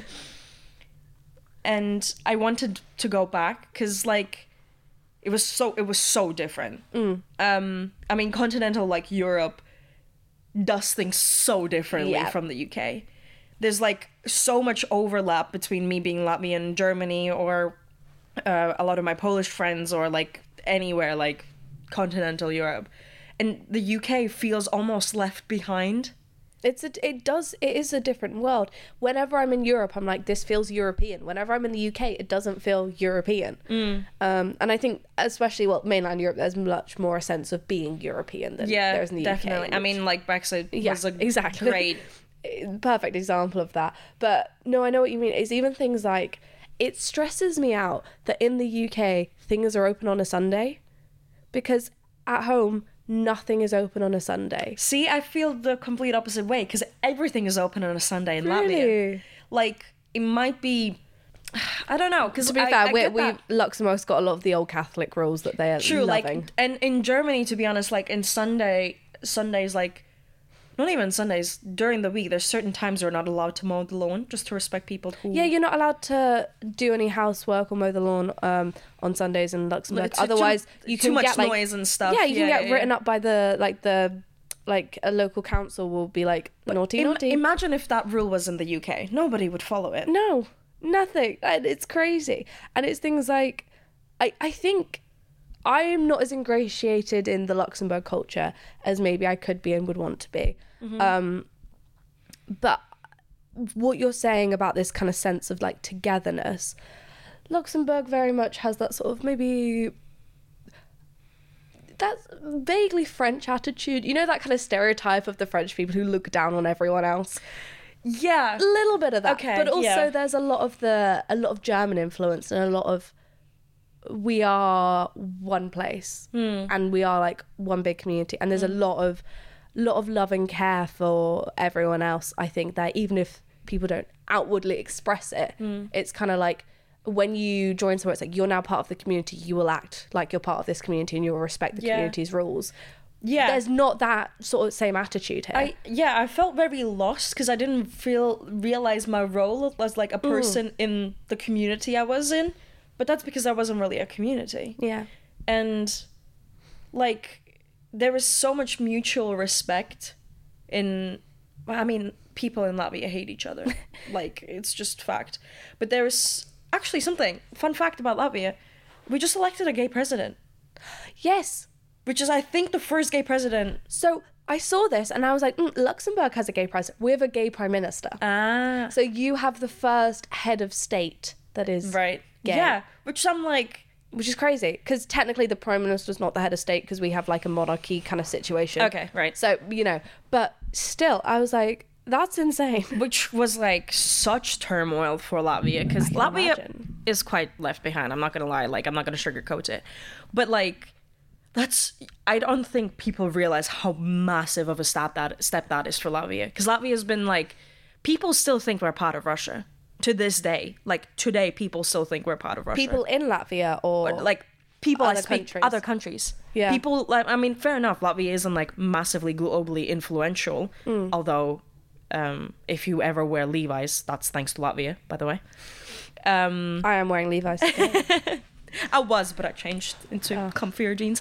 And I wanted to go back, because, like, it was so different. I mean, continental, like, Europe does things so differently from the UK. There's, like, so much overlap between me being Latvian and Germany, or a lot of my Polish friends, or, like, anywhere, like, continental Europe. And the UK feels almost left behind. It is a different world. Whenever I'm in Europe, I'm like, this feels European. Whenever I'm in the UK, it doesn't feel European. And I think, especially mainland Europe, there's much more a sense of being European than there is in the definitely. UK. I mean, like, Brexit was exactly. great perfect example of that. But no, I know what you mean. It's even things like, it stresses me out that in the UK things are open on a Sunday, because at home nothing is open on a Sunday. See, I feel the complete opposite way, because everything is open on a Sunday in Latvia. Like, it might be, I don't know, because to be fair, Luxembourg's got a lot of the old Catholic rules that they are loving. Like, and in Germany, to be honest, like, in Sundays, like, not even Sundays, during the week, there's certain times you're not allowed to mow the lawn, just to respect people who... Yeah, you're not allowed to do any housework or mow the lawn on Sundays in Luxembourg. Otherwise, you can too much get, like, noise and stuff. Yeah, you can get written up by a local council will be like, naughty. Imagine if that rule was in the UK. Nobody would follow it. No, nothing. It's crazy. And it's things like, I think I am not as ingratiated in the Luxembourg culture as maybe I could be and would want to be. But what you're saying about this kind of sense of like togetherness, Luxembourg very much has that sort of maybe that vaguely French attitude. You know, that kind of stereotype of the French people who look down on everyone else. Yeah, A little bit of that. Okay, but also yeah. there's a lot of German influence and a lot of we are one place and we are like one big community, and there's a lot of love and care for everyone else. I think that even if people don't outwardly express it, it's kind of like when you join somewhere, it's like you're now part of the community, you will act like you're part of this community and you will respect the community's rules. Yeah. There's not that sort of same attitude here. I felt very lost because I didn't realize my role as like a person in the community I was in, but that's because I wasn't really a community. Yeah. And like there was so much mutual respect people in Latvia hate each other. Like, it's just fact. But there is actually fun fact about Latvia. We just elected a gay president, Yes. which is, I think, the first gay president. So I saw this and I was like, Luxembourg has a gay president. We have a gay prime minister. Ah. So you have the first head of state that is Right. gay. Yeah. Which I'm like, Which is crazy because technically the prime minister's not the head of state because we have like a monarchy kind of situation. okay, right. So, but still, I was like, that's insane. Which was like such turmoil for Latvia because Latvia imagine. is quite left behind. I'm not gonna lie, like I'm not gonna sugarcoat it, but like I don't think people realize how massive of a step that is for Latvia, because Latvia has been like, people still think we're part of Russia to this day. Like today, people still think we're part of Russia. People in Latvia or like people other I speak countries. other countries. Yeah. People like, I mean, fair enough. Latvia isn't like massively globally influential, although. If you ever wear Levi's, that's thanks to Latvia, by the way. I am wearing Levi's today. I was, but I changed into comfier jeans.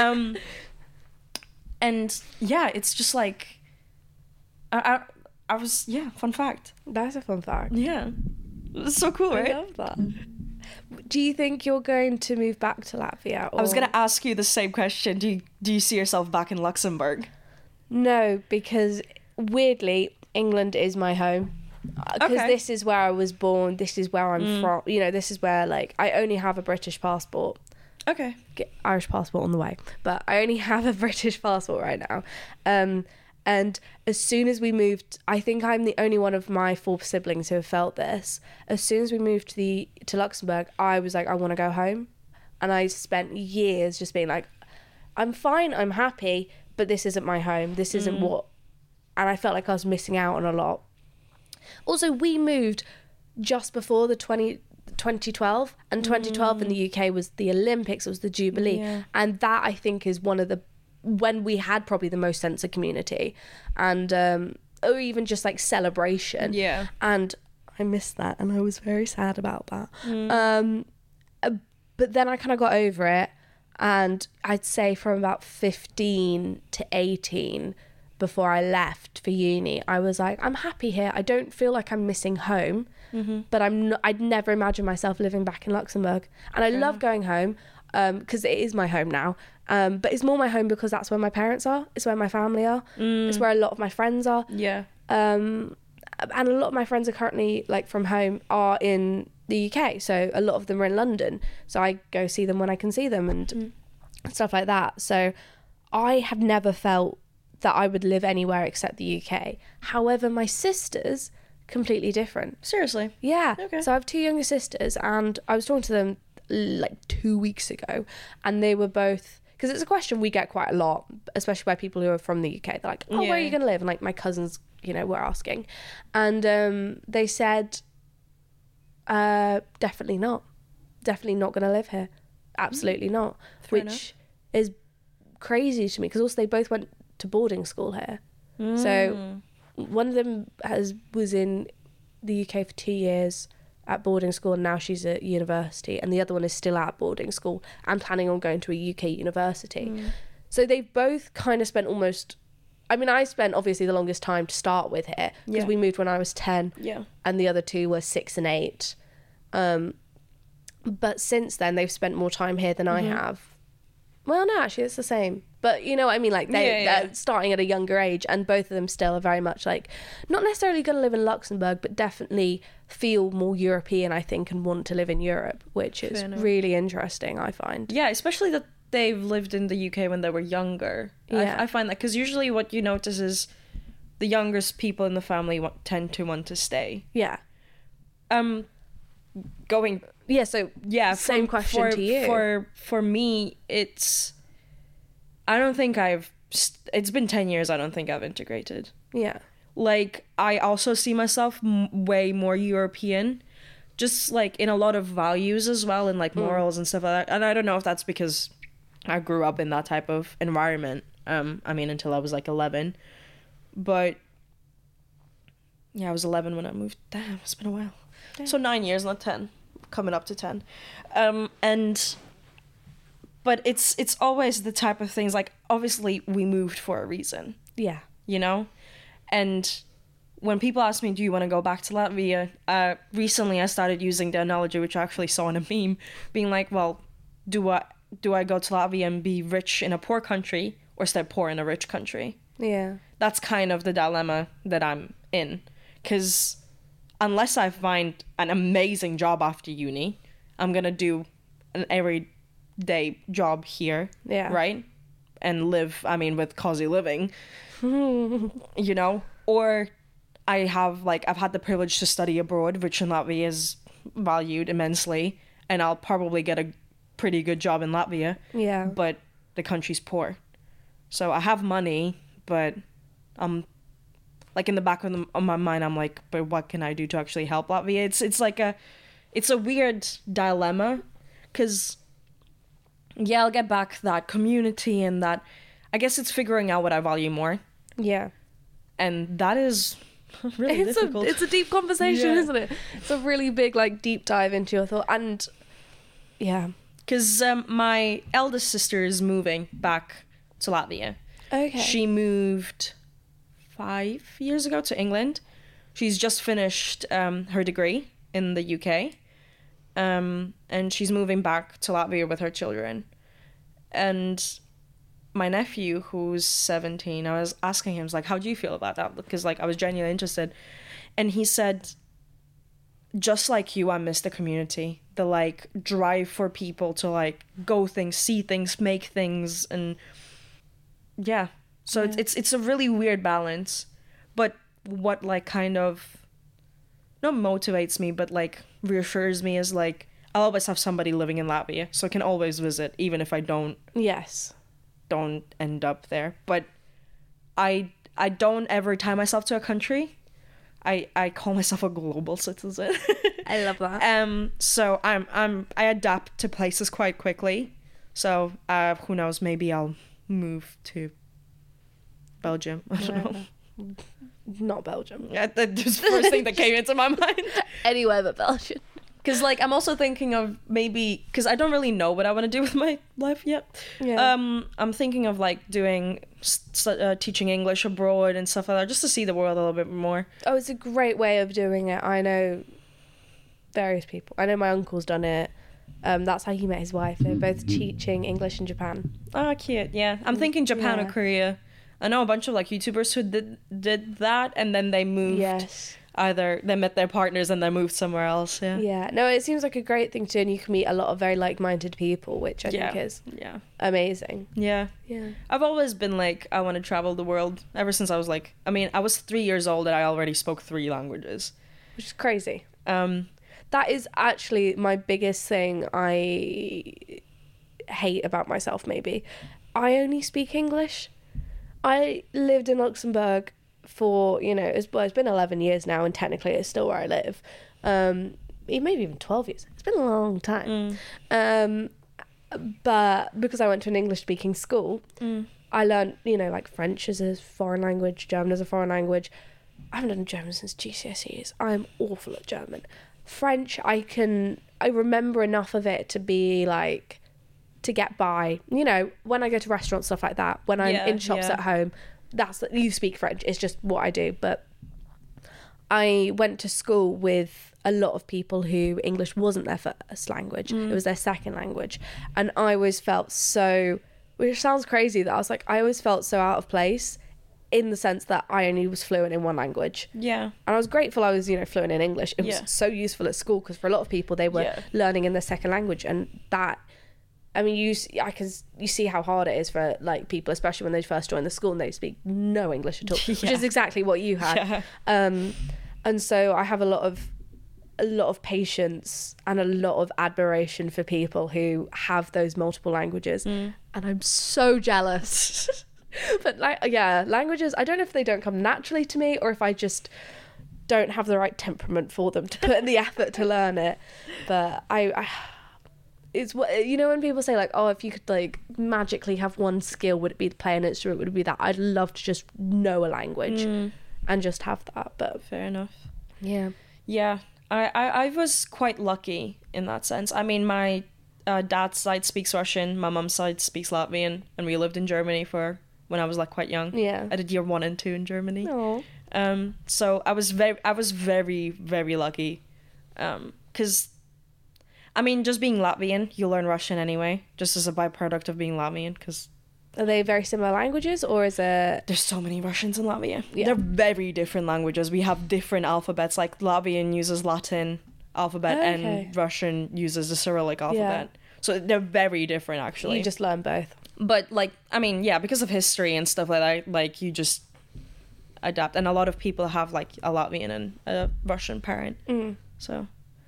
And yeah, it's just like, I was, fun fact. That's a fun fact. Yeah. It's so cool, right? I love that. Do you think you're going to move back to Latvia? Or... I was going to ask you the same question. Do you see yourself back in Luxembourg? No, because weirdly, England is my home. Because this is where I was born. This is where I'm from. This is where, like, I only have a British passport. Okay. Get Irish passport on the way. But I only have a British passport right now. And as soon as we moved, I think I'm the only one of my 4 siblings who have felt this. As soon as we moved to Luxembourg, I was like, I want to go home. And I spent years just being like, I'm fine, I'm happy, but this isn't my home. This isn't what... And I felt like I was missing out on a lot. Also, we moved just before the 2012, and 2012 in the UK was the Olympics, it was the Jubilee. Yeah. And that, I think, is when we had probably the most sense of community and or even just like celebration. Yeah. And I missed that and I was very sad about that. But then I kind of got over it, and I'd say from about 15 to 18 before I left for uni, I was like, I'm happy here. I don't feel like I'm missing home, but I'd never imagine myself living back in Luxembourg. And I love going home because it is my home now. But it's more my home because that's where my parents are. It's where my family are. It's where a lot of my friends are. Yeah. And a lot of my friends are currently, like, from home are in the UK. So a lot of them are in London. So I go see them when I can see them and stuff like that. So I have never felt that I would live anywhere except the UK. However, my sisters, completely different. Seriously? Yeah. Okay. So I have 2 younger sisters, and I was talking to them like 2 weeks ago, and they were both, because it's a question we get quite a lot, especially by people who are from the UK. They're like, where are you going to live? And like my cousins, were asking. And they said, definitely not. Definitely not going to live here. Absolutely not. Fair Which is crazy to me, because also they both went to boarding school here. So one of them was in the UK for 2 years at boarding school, and now she's at university, and the other one is still at boarding school and planning on going to a UK university. So they've both kind of spent I spent obviously the longest time to start with here, because we moved when I was 10, and the other 2 were 6 and 8. But since then they've spent more time here than I have, Well, no, actually, it's the same. But you know what I mean? Like, they're starting at a younger age, and both of them still are very much like, not necessarily going to live in Luxembourg, but definitely feel more European, I think, and want to live in Europe, which is really interesting, I find. Yeah, especially that they've lived in the UK when they were younger. Yeah. I find that, because usually what you notice is the youngest people in the family tend to want to stay. Yeah. Going... Yeah, so same question to you. For me, it's... I don't think it's been 10 years, I don't think I've integrated. Yeah. Like, I also see myself way more European, just, like, in a lot of values as well, and, like, morals and stuff like that. And I don't know if that's because I grew up in that type of environment, I mean, until I was, like, 11. But, yeah, I was 11 when I moved. Damn, it's been a while. Damn. So 9 years, not 10. Coming up to 10. But it's always the type of things, like, obviously we moved for a reason. Yeah. You know? And when people ask me, do you want to go back to Latvia? Recently I started using the analogy, which I actually saw in a meme, being like, well, do I go to Latvia and be rich in a poor country, or stay poor in a rich country? Yeah. That's kind of the dilemma that I'm in. Because unless I find an amazing job after uni, I'm going to do an everyday job here, right? And live, I mean, with cozy living, you know? Or I've had the privilege to study abroad, which in Latvia is valued immensely, and I'll probably get a pretty good job in Latvia. Yeah. But the country's poor. So I have money, but I'm... like, in the back of my mind, I'm like, but what can I do to actually help Latvia? It's a weird dilemma, because, yeah, I'll get back that community and that, I guess it's figuring out what I value more. Yeah. And that is really difficult. It's a deep conversation, isn't it? It's a really big, like, deep dive into your thought. And, yeah. Because my eldest sister is moving back to Latvia. Okay. She moved 5 years ago to England. She's just finished her degree in the UK, and she's moving back to Latvia with her children. And my nephew, who's 17, I was asking him, I was like, how do you feel about that? Because, like, I was genuinely interested. And he said, just like you, I miss the community, the, like, drive for people to, like, go things, see things, make things, and yeah. So it's a really weird balance. But what, like, kind of not motivates me, but, like, reassures me is, like, I'll always have somebody living in Latvia, so I can always visit, even if I don't end up there. But I don't ever tie myself to a country. I call myself a global citizen. I love that. So I adapt to places quite quickly. So who knows, maybe I'll move to Belgium. I don't know. Not Belgium. Yeah, that's the first thing that came into my mind. Anywhere but Belgium. Because, like, I'm also thinking of maybe... because I don't really know what I want to do with my life yet. Yeah. I'm thinking of, like, doing... teaching English abroad and stuff like that, just to see the world a little bit more. Oh, it's a great way of doing it. I know various people. I know my uncle's done it. That's how he met his wife. They're both teaching English in Japan. Oh, cute. Yeah. I'm thinking Japan or Korea. I know a bunch of, like, YouTubers who did that, and then they moved. Yes. Either they met their partners and they moved somewhere else. Yeah. No, it seems like a great thing to do, and you can meet a lot of very like-minded people, which I think is amazing. Yeah. I've always been like, I want to travel the world ever since I was like, I mean, I was 3 years old and I already spoke 3 languages. Which is crazy. That is actually my biggest thing I hate about myself, maybe. I only speak English. I lived in Luxembourg for, you know, it's been 11 years now, and technically it's still where I live. Maybe even 12 years. It's been a long time. But because I went to an English-speaking school, I learned, you know, like, French as a foreign language, German as a foreign language. I haven't done German since GCSEs. I'm awful at German. French, I remember enough of it to be, like, to get by. You know, when I go to restaurants, stuff like that, when I'm in shops at home, you speak French. It's just what I do. But I went to school with a lot of people who English wasn't their first language. It was their second language. And I always felt so Which sounds crazy that I was like, I always felt so out of place in the sense that I only was fluent in one language. Yeah. And I was grateful I was, fluent in English. It was so useful at school because for a lot of people, they were learning in their second language. And that, I mean, you see how hard it is for like people, especially when they first join the school and they speak no English at all, which is exactly what you had. And so I have a lot of patience and a lot of admiration for people who have those multiple languages. And I'm so jealous. But languages, I don't know if they don't come naturally to me or if I just don't have the right temperament for them to put in the effort to learn it. But I it's what, when people say like, oh, if you could like magically have one skill, would it be to play an instrument, would it be that? I'd love to just know a language and just have that. But fair enough. Yeah I was quite lucky in that sense. I mean, my dad's side speaks Russian, my mum's side speaks Latvian, and we lived in Germany for when I was like quite young. I did year 1 and 2 in Germany. So I was very, very lucky, because I mean, just being Latvian, you learn Russian anyway, just as a byproduct of being Latvian. Because are they very similar languages, or is it? There's so many Russians in Latvia. They're very different languages. We have different alphabets. Like Latvian uses Latin alphabet and Russian uses the Cyrillic alphabet. So they're very different, actually. You just learn both. But like, I mean, because of history and stuff like that, like you just adapt. And a lot of people have like a Latvian and a Russian parent. So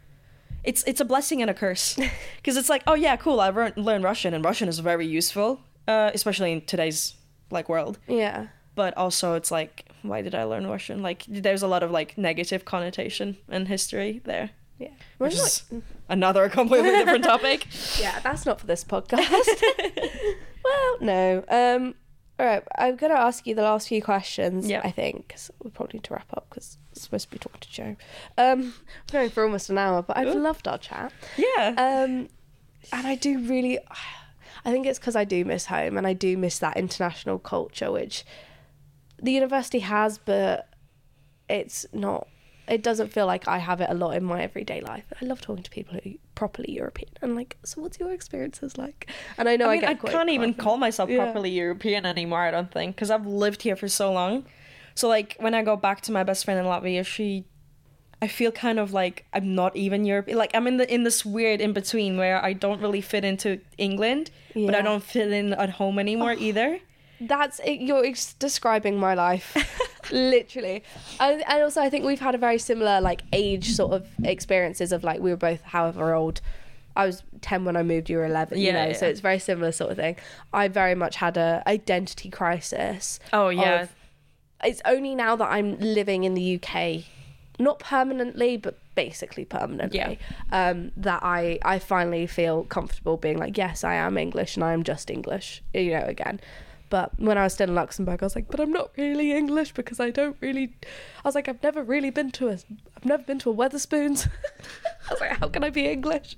it's a blessing and a curse, because it's like, oh yeah, cool, I learned Russian, and Russian is very useful, especially in today's like world. But also it's like, why did I learn Russian? Like there's a lot of like negative connotation in history there. Which is another completely different topic. That's not for this podcast. Well, no. All right, I'm going to ask you the last few questions, I think, because we probably need to wrap up because I'm supposed to be talking to Joe. We're going for almost an hour, but I've loved our chat. And I do really... I think it's because I do miss home and I do miss that international culture, which the university has, but it's not... It doesn't feel like I have it a lot in my everyday life. I love talking to people who are properly European and like, so what's your experiences like? And I know I can't even call myself properly European anymore, I don't think, because I've lived here for so long. So like when I go back to my best friend in Latvia, I feel kind of like I'm not even European. Like I'm in this weird in between where I don't really fit into England, but I don't fit in at home anymore either. That's it. You're describing my life. Literally. And also I think we've had a very similar like age sort of experiences of like, we were both however old. I was 10 when I moved, you were 11, so it's very similar sort of thing. I very much had a identity crisis. It's only now that I'm living in the UK, not permanently but basically permanently, that I finally feel comfortable being like, yes, I am English and I am just English, again. But when I was still in Luxembourg, I was like, but I'm not really English because I was like, I've never been to a Wetherspoons. I was like, how can I be English?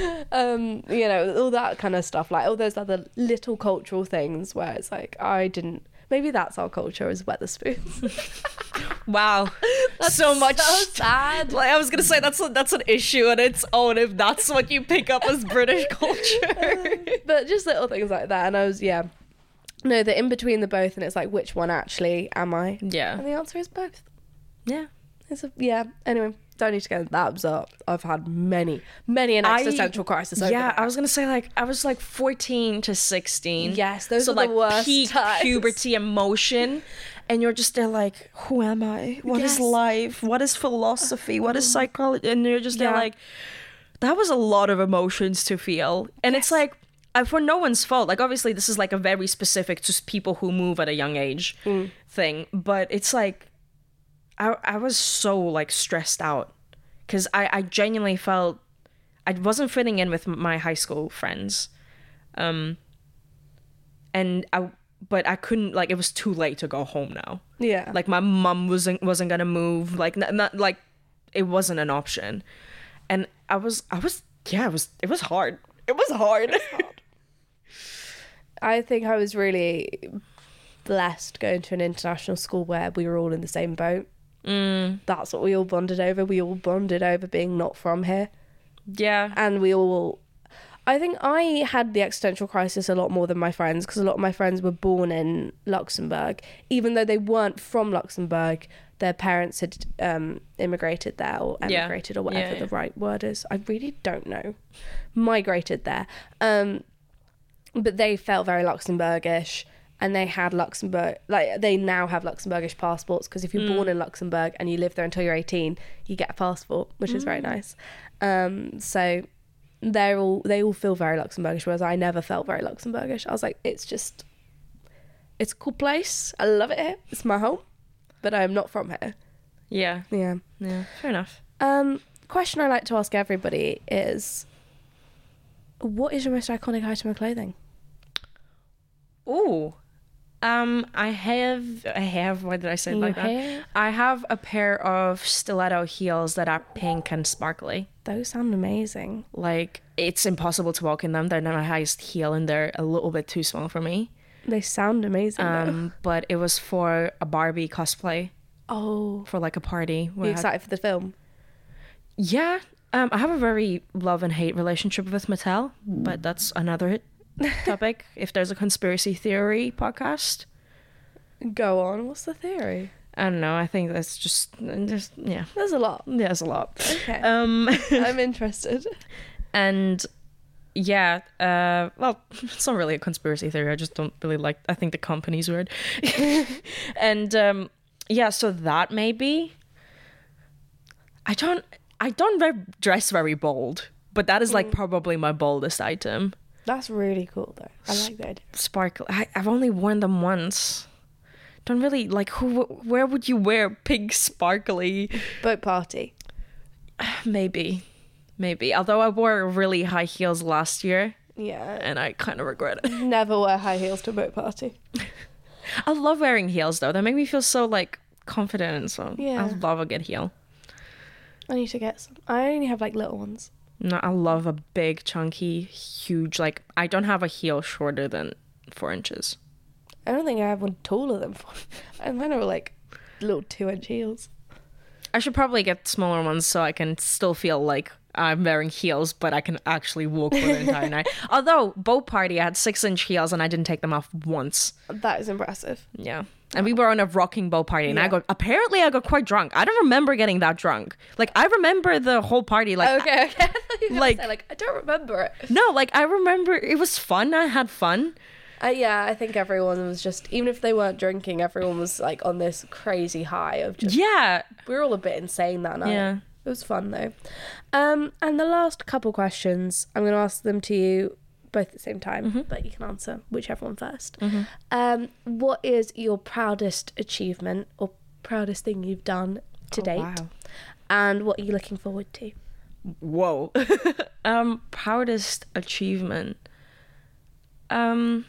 All that kind of stuff, like all those other little cultural things where it's like, maybe that's our culture, is Wetherspoons. Wow. That's so much. So sad. Like I was going to say, that's an issue on its own if that's what you pick up as British culture. But just little things like that. And I was, no, they're in between the both, and it's like, which one actually am I? Yeah. And the answer is both. Yeah. Anyway, don't need to go into that, but I've had many an existential crisis over that. I was going to say, like, I was like 14 to 16. Yes, those are the worst peak times. Puberty emotion. And you're just there like, who am I? What is life? What is philosophy? What is psychology? And you're just there like, that was a lot of emotions to feel. And it's like, for no one's fault. Like, obviously, this is like a very specific to people who move at a young age thing. But it's like, I was so like stressed out because I genuinely felt I wasn't fitting in with my high school friends. But I couldn't, like, it was too late to go home now. Yeah. Like, my mum wasn't gonna move. Like, not like, it wasn't an option. And it was hard. It was hard. I think I was really blessed going to an international school where we were all in the same boat. That's what we all bonded over. We all bonded over being not from here. Yeah. And I think I had the existential crisis a lot more than my friends, because a lot of my friends were born in Luxembourg. Even though they weren't from Luxembourg, their parents had immigrated there, or emigrated, or whatever the right word is. I really don't know. Migrated there. But they felt very Luxembourgish, and they had they now have Luxembourgish passports, because if you're born in Luxembourg and you live there until you're 18, you get a passport, which is very nice. So they all feel very Luxembourgish, whereas I never felt very Luxembourgish. I was like, it's a cool place. I love it here. It's my home, but I am not from here. Yeah. Yeah. Fair enough. Question I like to ask everybody is, what is your most iconic item of clothing? Ooh. I have, why did I say it like that? I have a pair of stiletto heels that are pink and sparkly. Those sound amazing. Like, it's impossible to walk in them. They're not my highest heel, and they're a little bit too small for me. They sound amazing, though. But it was for a Barbie cosplay. Oh. For, like, a party. Are you excited for the film? Yeah. I have a very love and hate relationship with Mattel, but that's another topic. If there's a conspiracy theory podcast, go on. What's the theory? I don't know. I think that's just yeah. There's a lot. There's a lot. Okay. I'm interested. And yeah, well, it's not really a conspiracy theory. I just don't really like. I think the company's weird. And yeah, so that maybe. I don't dress very bold, but that is like probably my boldest item. That's really cool, though. I like that idea. Sparkle. I've only worn them once. Don't really like. Where would you wear pink sparkly? Boat party. Maybe. Although I wore really high heels last year. Yeah. And I kind of regret it. Never wear high heels to a boat party. I love wearing heels, though. They make me feel so like confident and so. Yeah. I love a good heel. I need to get some. I only have like little ones. No, I love a big, chunky, huge, like, I don't have a heel shorter than 4 inches. I don't think I have one taller than 4. Mine are like little 2-inch heels. I should probably get smaller ones so I can still feel like I'm wearing heels, but I can actually walk for the entire night. Although, boat party, I had 6-inch heels and I didn't take them off once. That is impressive. Yeah. And we were on a rocking boat party, and I got quite drunk. I don't remember getting that drunk. Like, I remember the whole party. Like, okay. Like, I don't remember it. No, like, I remember it was fun. I had fun. Yeah, I think everyone was just, even if they weren't drinking, everyone was like on this crazy high of just. Yeah. We were all a bit insane that night. Yeah. It was fun though. And the last couple questions, I'm going to ask them to you both at the same time, but you can answer whichever one first. What is your proudest achievement or proudest thing you've done to date? Wow. And what are you looking forward to? Whoa. Proudest achievement. Damn.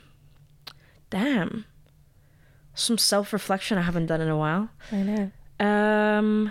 Some self-reflection I haven't done in a while. I know.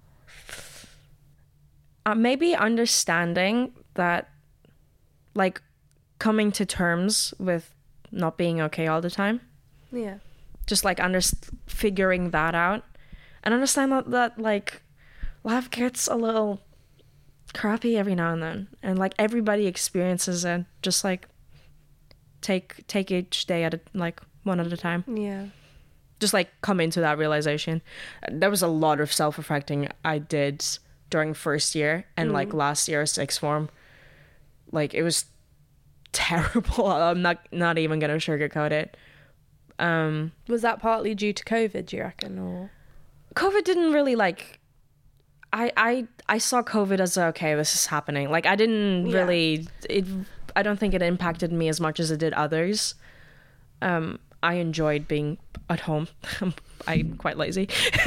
Maybe understanding that, like, coming to terms with not being okay all the time. Yeah. Just like figuring that out and understand that like life gets a little crappy every now and then, and like everybody experiences it. Just like take each day at one at a time. Yeah. Just like come into that realization. There was a lot of self-reflecting I did during first year and like last year sixth form. Like it was terrible. I'm not even gonna sugarcoat it. Was that partly due to COVID, do you reckon, or COVID didn't really like I saw COVID as okay, this is happening. Like I didn't really I don't think it impacted me as much as it did others. I enjoyed being at home. I'm quite lazy.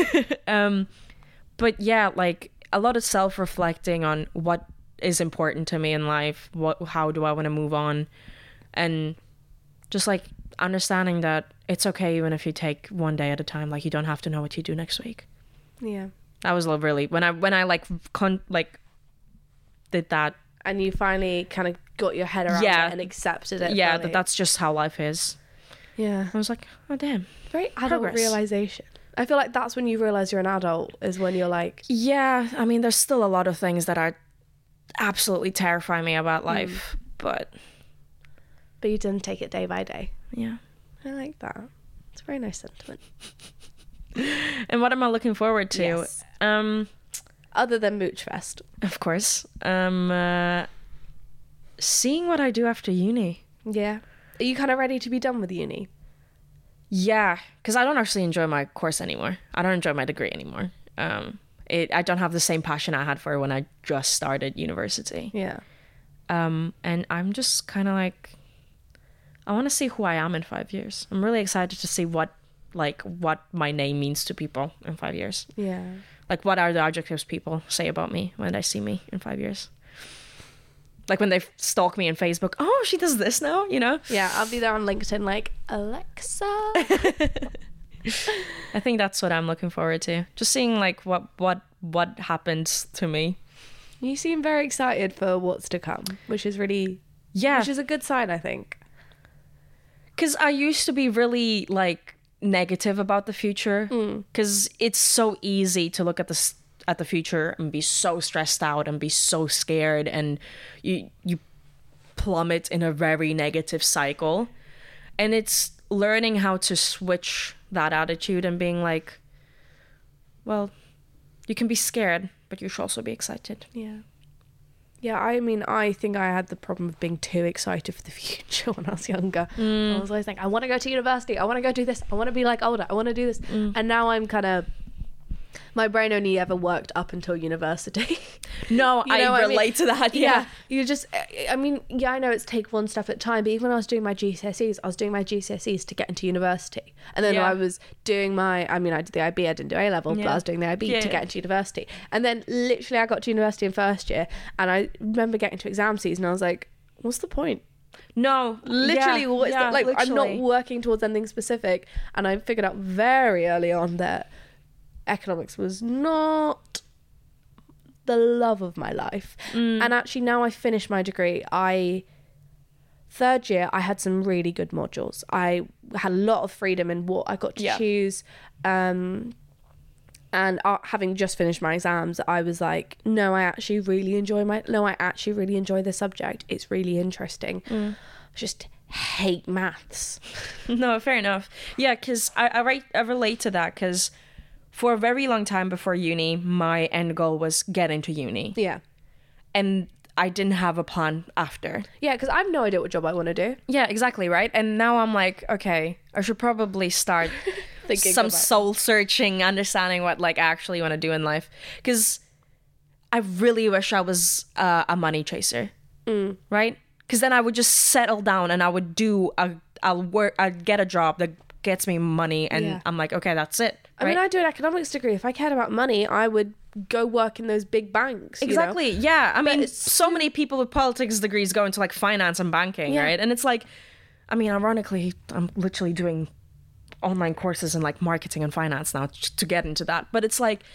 But yeah, like a lot of self-reflecting on what is important to me in life, how do I want to move on, and just like understanding that it's okay even if you take one day at a time. Like you don't have to know what you do next week. Yeah, that was really when I did that, and you finally kind of got your head around it and accepted it. Yeah, that's just how life is. Yeah, I was like, oh damn, very adult realization. I feel like that's when you realize you're an adult, is when you're like, yeah. I mean, there's still a lot of things that are absolutely terrify me about life, But you didn't take it day by day. yeah. I like that. It's a very nice sentiment. And what am I looking forward to? Yes. Other than Mooch Fest. Of course. Seeing what I do after uni. Yeah. Are you kind of ready to be done with uni? Yeah, because I don't actually enjoy my course anymore. I don't enjoy my degree anymore. I don't have the same passion I had for when I just started university. Yeah. And I'm just kind of like, I want to see who I am in 5 years. I'm really excited to see what my name means to people in 5 years. Yeah. Like, what are the adjectives people say about me when they see me in 5 years? Like, when they stalk me on Facebook, oh, she does this now, you know? Yeah, I'll be there on LinkedIn like, Alexa. I think that's what I'm looking forward to. Just seeing, like, what happens to me. You seem very excited for what's to come, which is really... Yeah. Which is a good sign, I think. Because I used to be really, like, negative about the future. Because it's so easy to look at the future and be so stressed out and be so scared, and you plummet in a very negative cycle. And it's learning how to switch that attitude and being like, well, you can be scared, but you should also be excited. Yeah. Yeah, I mean, I think I had the problem of being too excited for the future when I was younger. I was always like, I want to go to university. I want to go do this. I want to be like older. I want to do this. And now I'm kind of... My brain only ever worked up until university. No, I relate to that. Yeah. You just... I mean, yeah, I know it's take one step at a time, but even when I was doing my GCSEs, I was doing my GCSEs to get into university. And then I was doing my... I mean, I did the IB, I didn't do A-level, but I was doing the IB to get into university. And then literally I got to university in first year, and I remember getting to exam season, and I was like, what's the point? No, literally, what is that? Like, literally. I'm not working towards anything specific. And I figured out very early on that economics was not the love of my life. And actually, now I finished my degree, third year I had some really good modules. I had a lot of freedom in what I got to choose, and having just finished my exams, I was like, I actually really enjoy this subject. It's really interesting. I just hate maths. No, fair enough. Yeah, because I relate to that, because for a very long time before uni, my end goal was get into uni. Yeah. And I didn't have a plan after. Yeah, because I have no idea what job I want to do. Yeah, exactly, right? And now I'm like, okay, I should probably start some soul searching, understanding what like I actually want to do in life. Because I really wish I was a money chaser, right? Because then I would just settle down and I would I'd get a job that gets me money, and I'm like, okay, that's it. Right? I mean, I do an economics degree. If I cared about money, I would go work in those big banks. Exactly. You know? Yeah. I mean, so many people with politics degrees go into like finance and banking, right? And it's like, I mean, ironically, I'm literally doing online courses in like marketing and finance now to get into that. But it's like,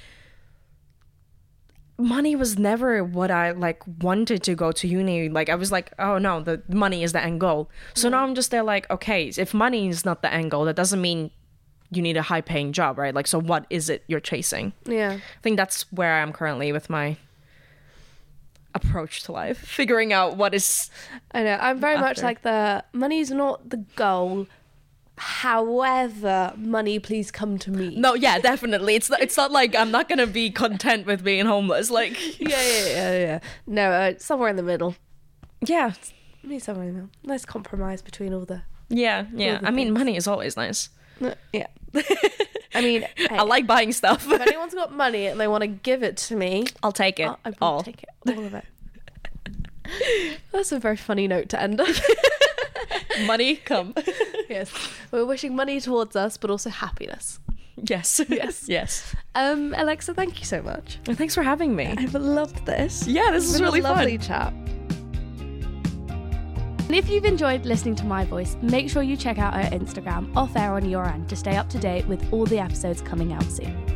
money was never what I like wanted to go to uni. Like I was like, oh no, the money is the end goal. So now I'm just there like, okay, if money is not the end goal, that doesn't mean you need a high paying job, right? Like, so what is it you're chasing? Yeah. I think that's where I am currently with my approach to life, figuring out what is... I know, I'm very much like the money's not the goal. However, money, please come to me. No, yeah, definitely. It's not like I'm not gonna be content with being homeless. Like, yeah. No, somewhere in the middle. Yeah, me somewhere in the middle. Nice compromise between all the. Yeah. all the I mean, things. money is always nice. Yeah. I mean, hey, I like buying stuff. if anyone's got money and they want to give it to me, I'll take it. I will take it, all of it. That's a very funny note to end on. Money, come. Yes, we're wishing money towards us, but also happiness. Yes. Yes. Alexa, thank you so much. Well, thanks for having me. I've loved this. Yeah, this is really a lovely fun. chat. And if you've enjoyed listening to my voice, make sure you check out our Instagram, Off Air on Your End, to stay up to date with all the episodes coming out soon.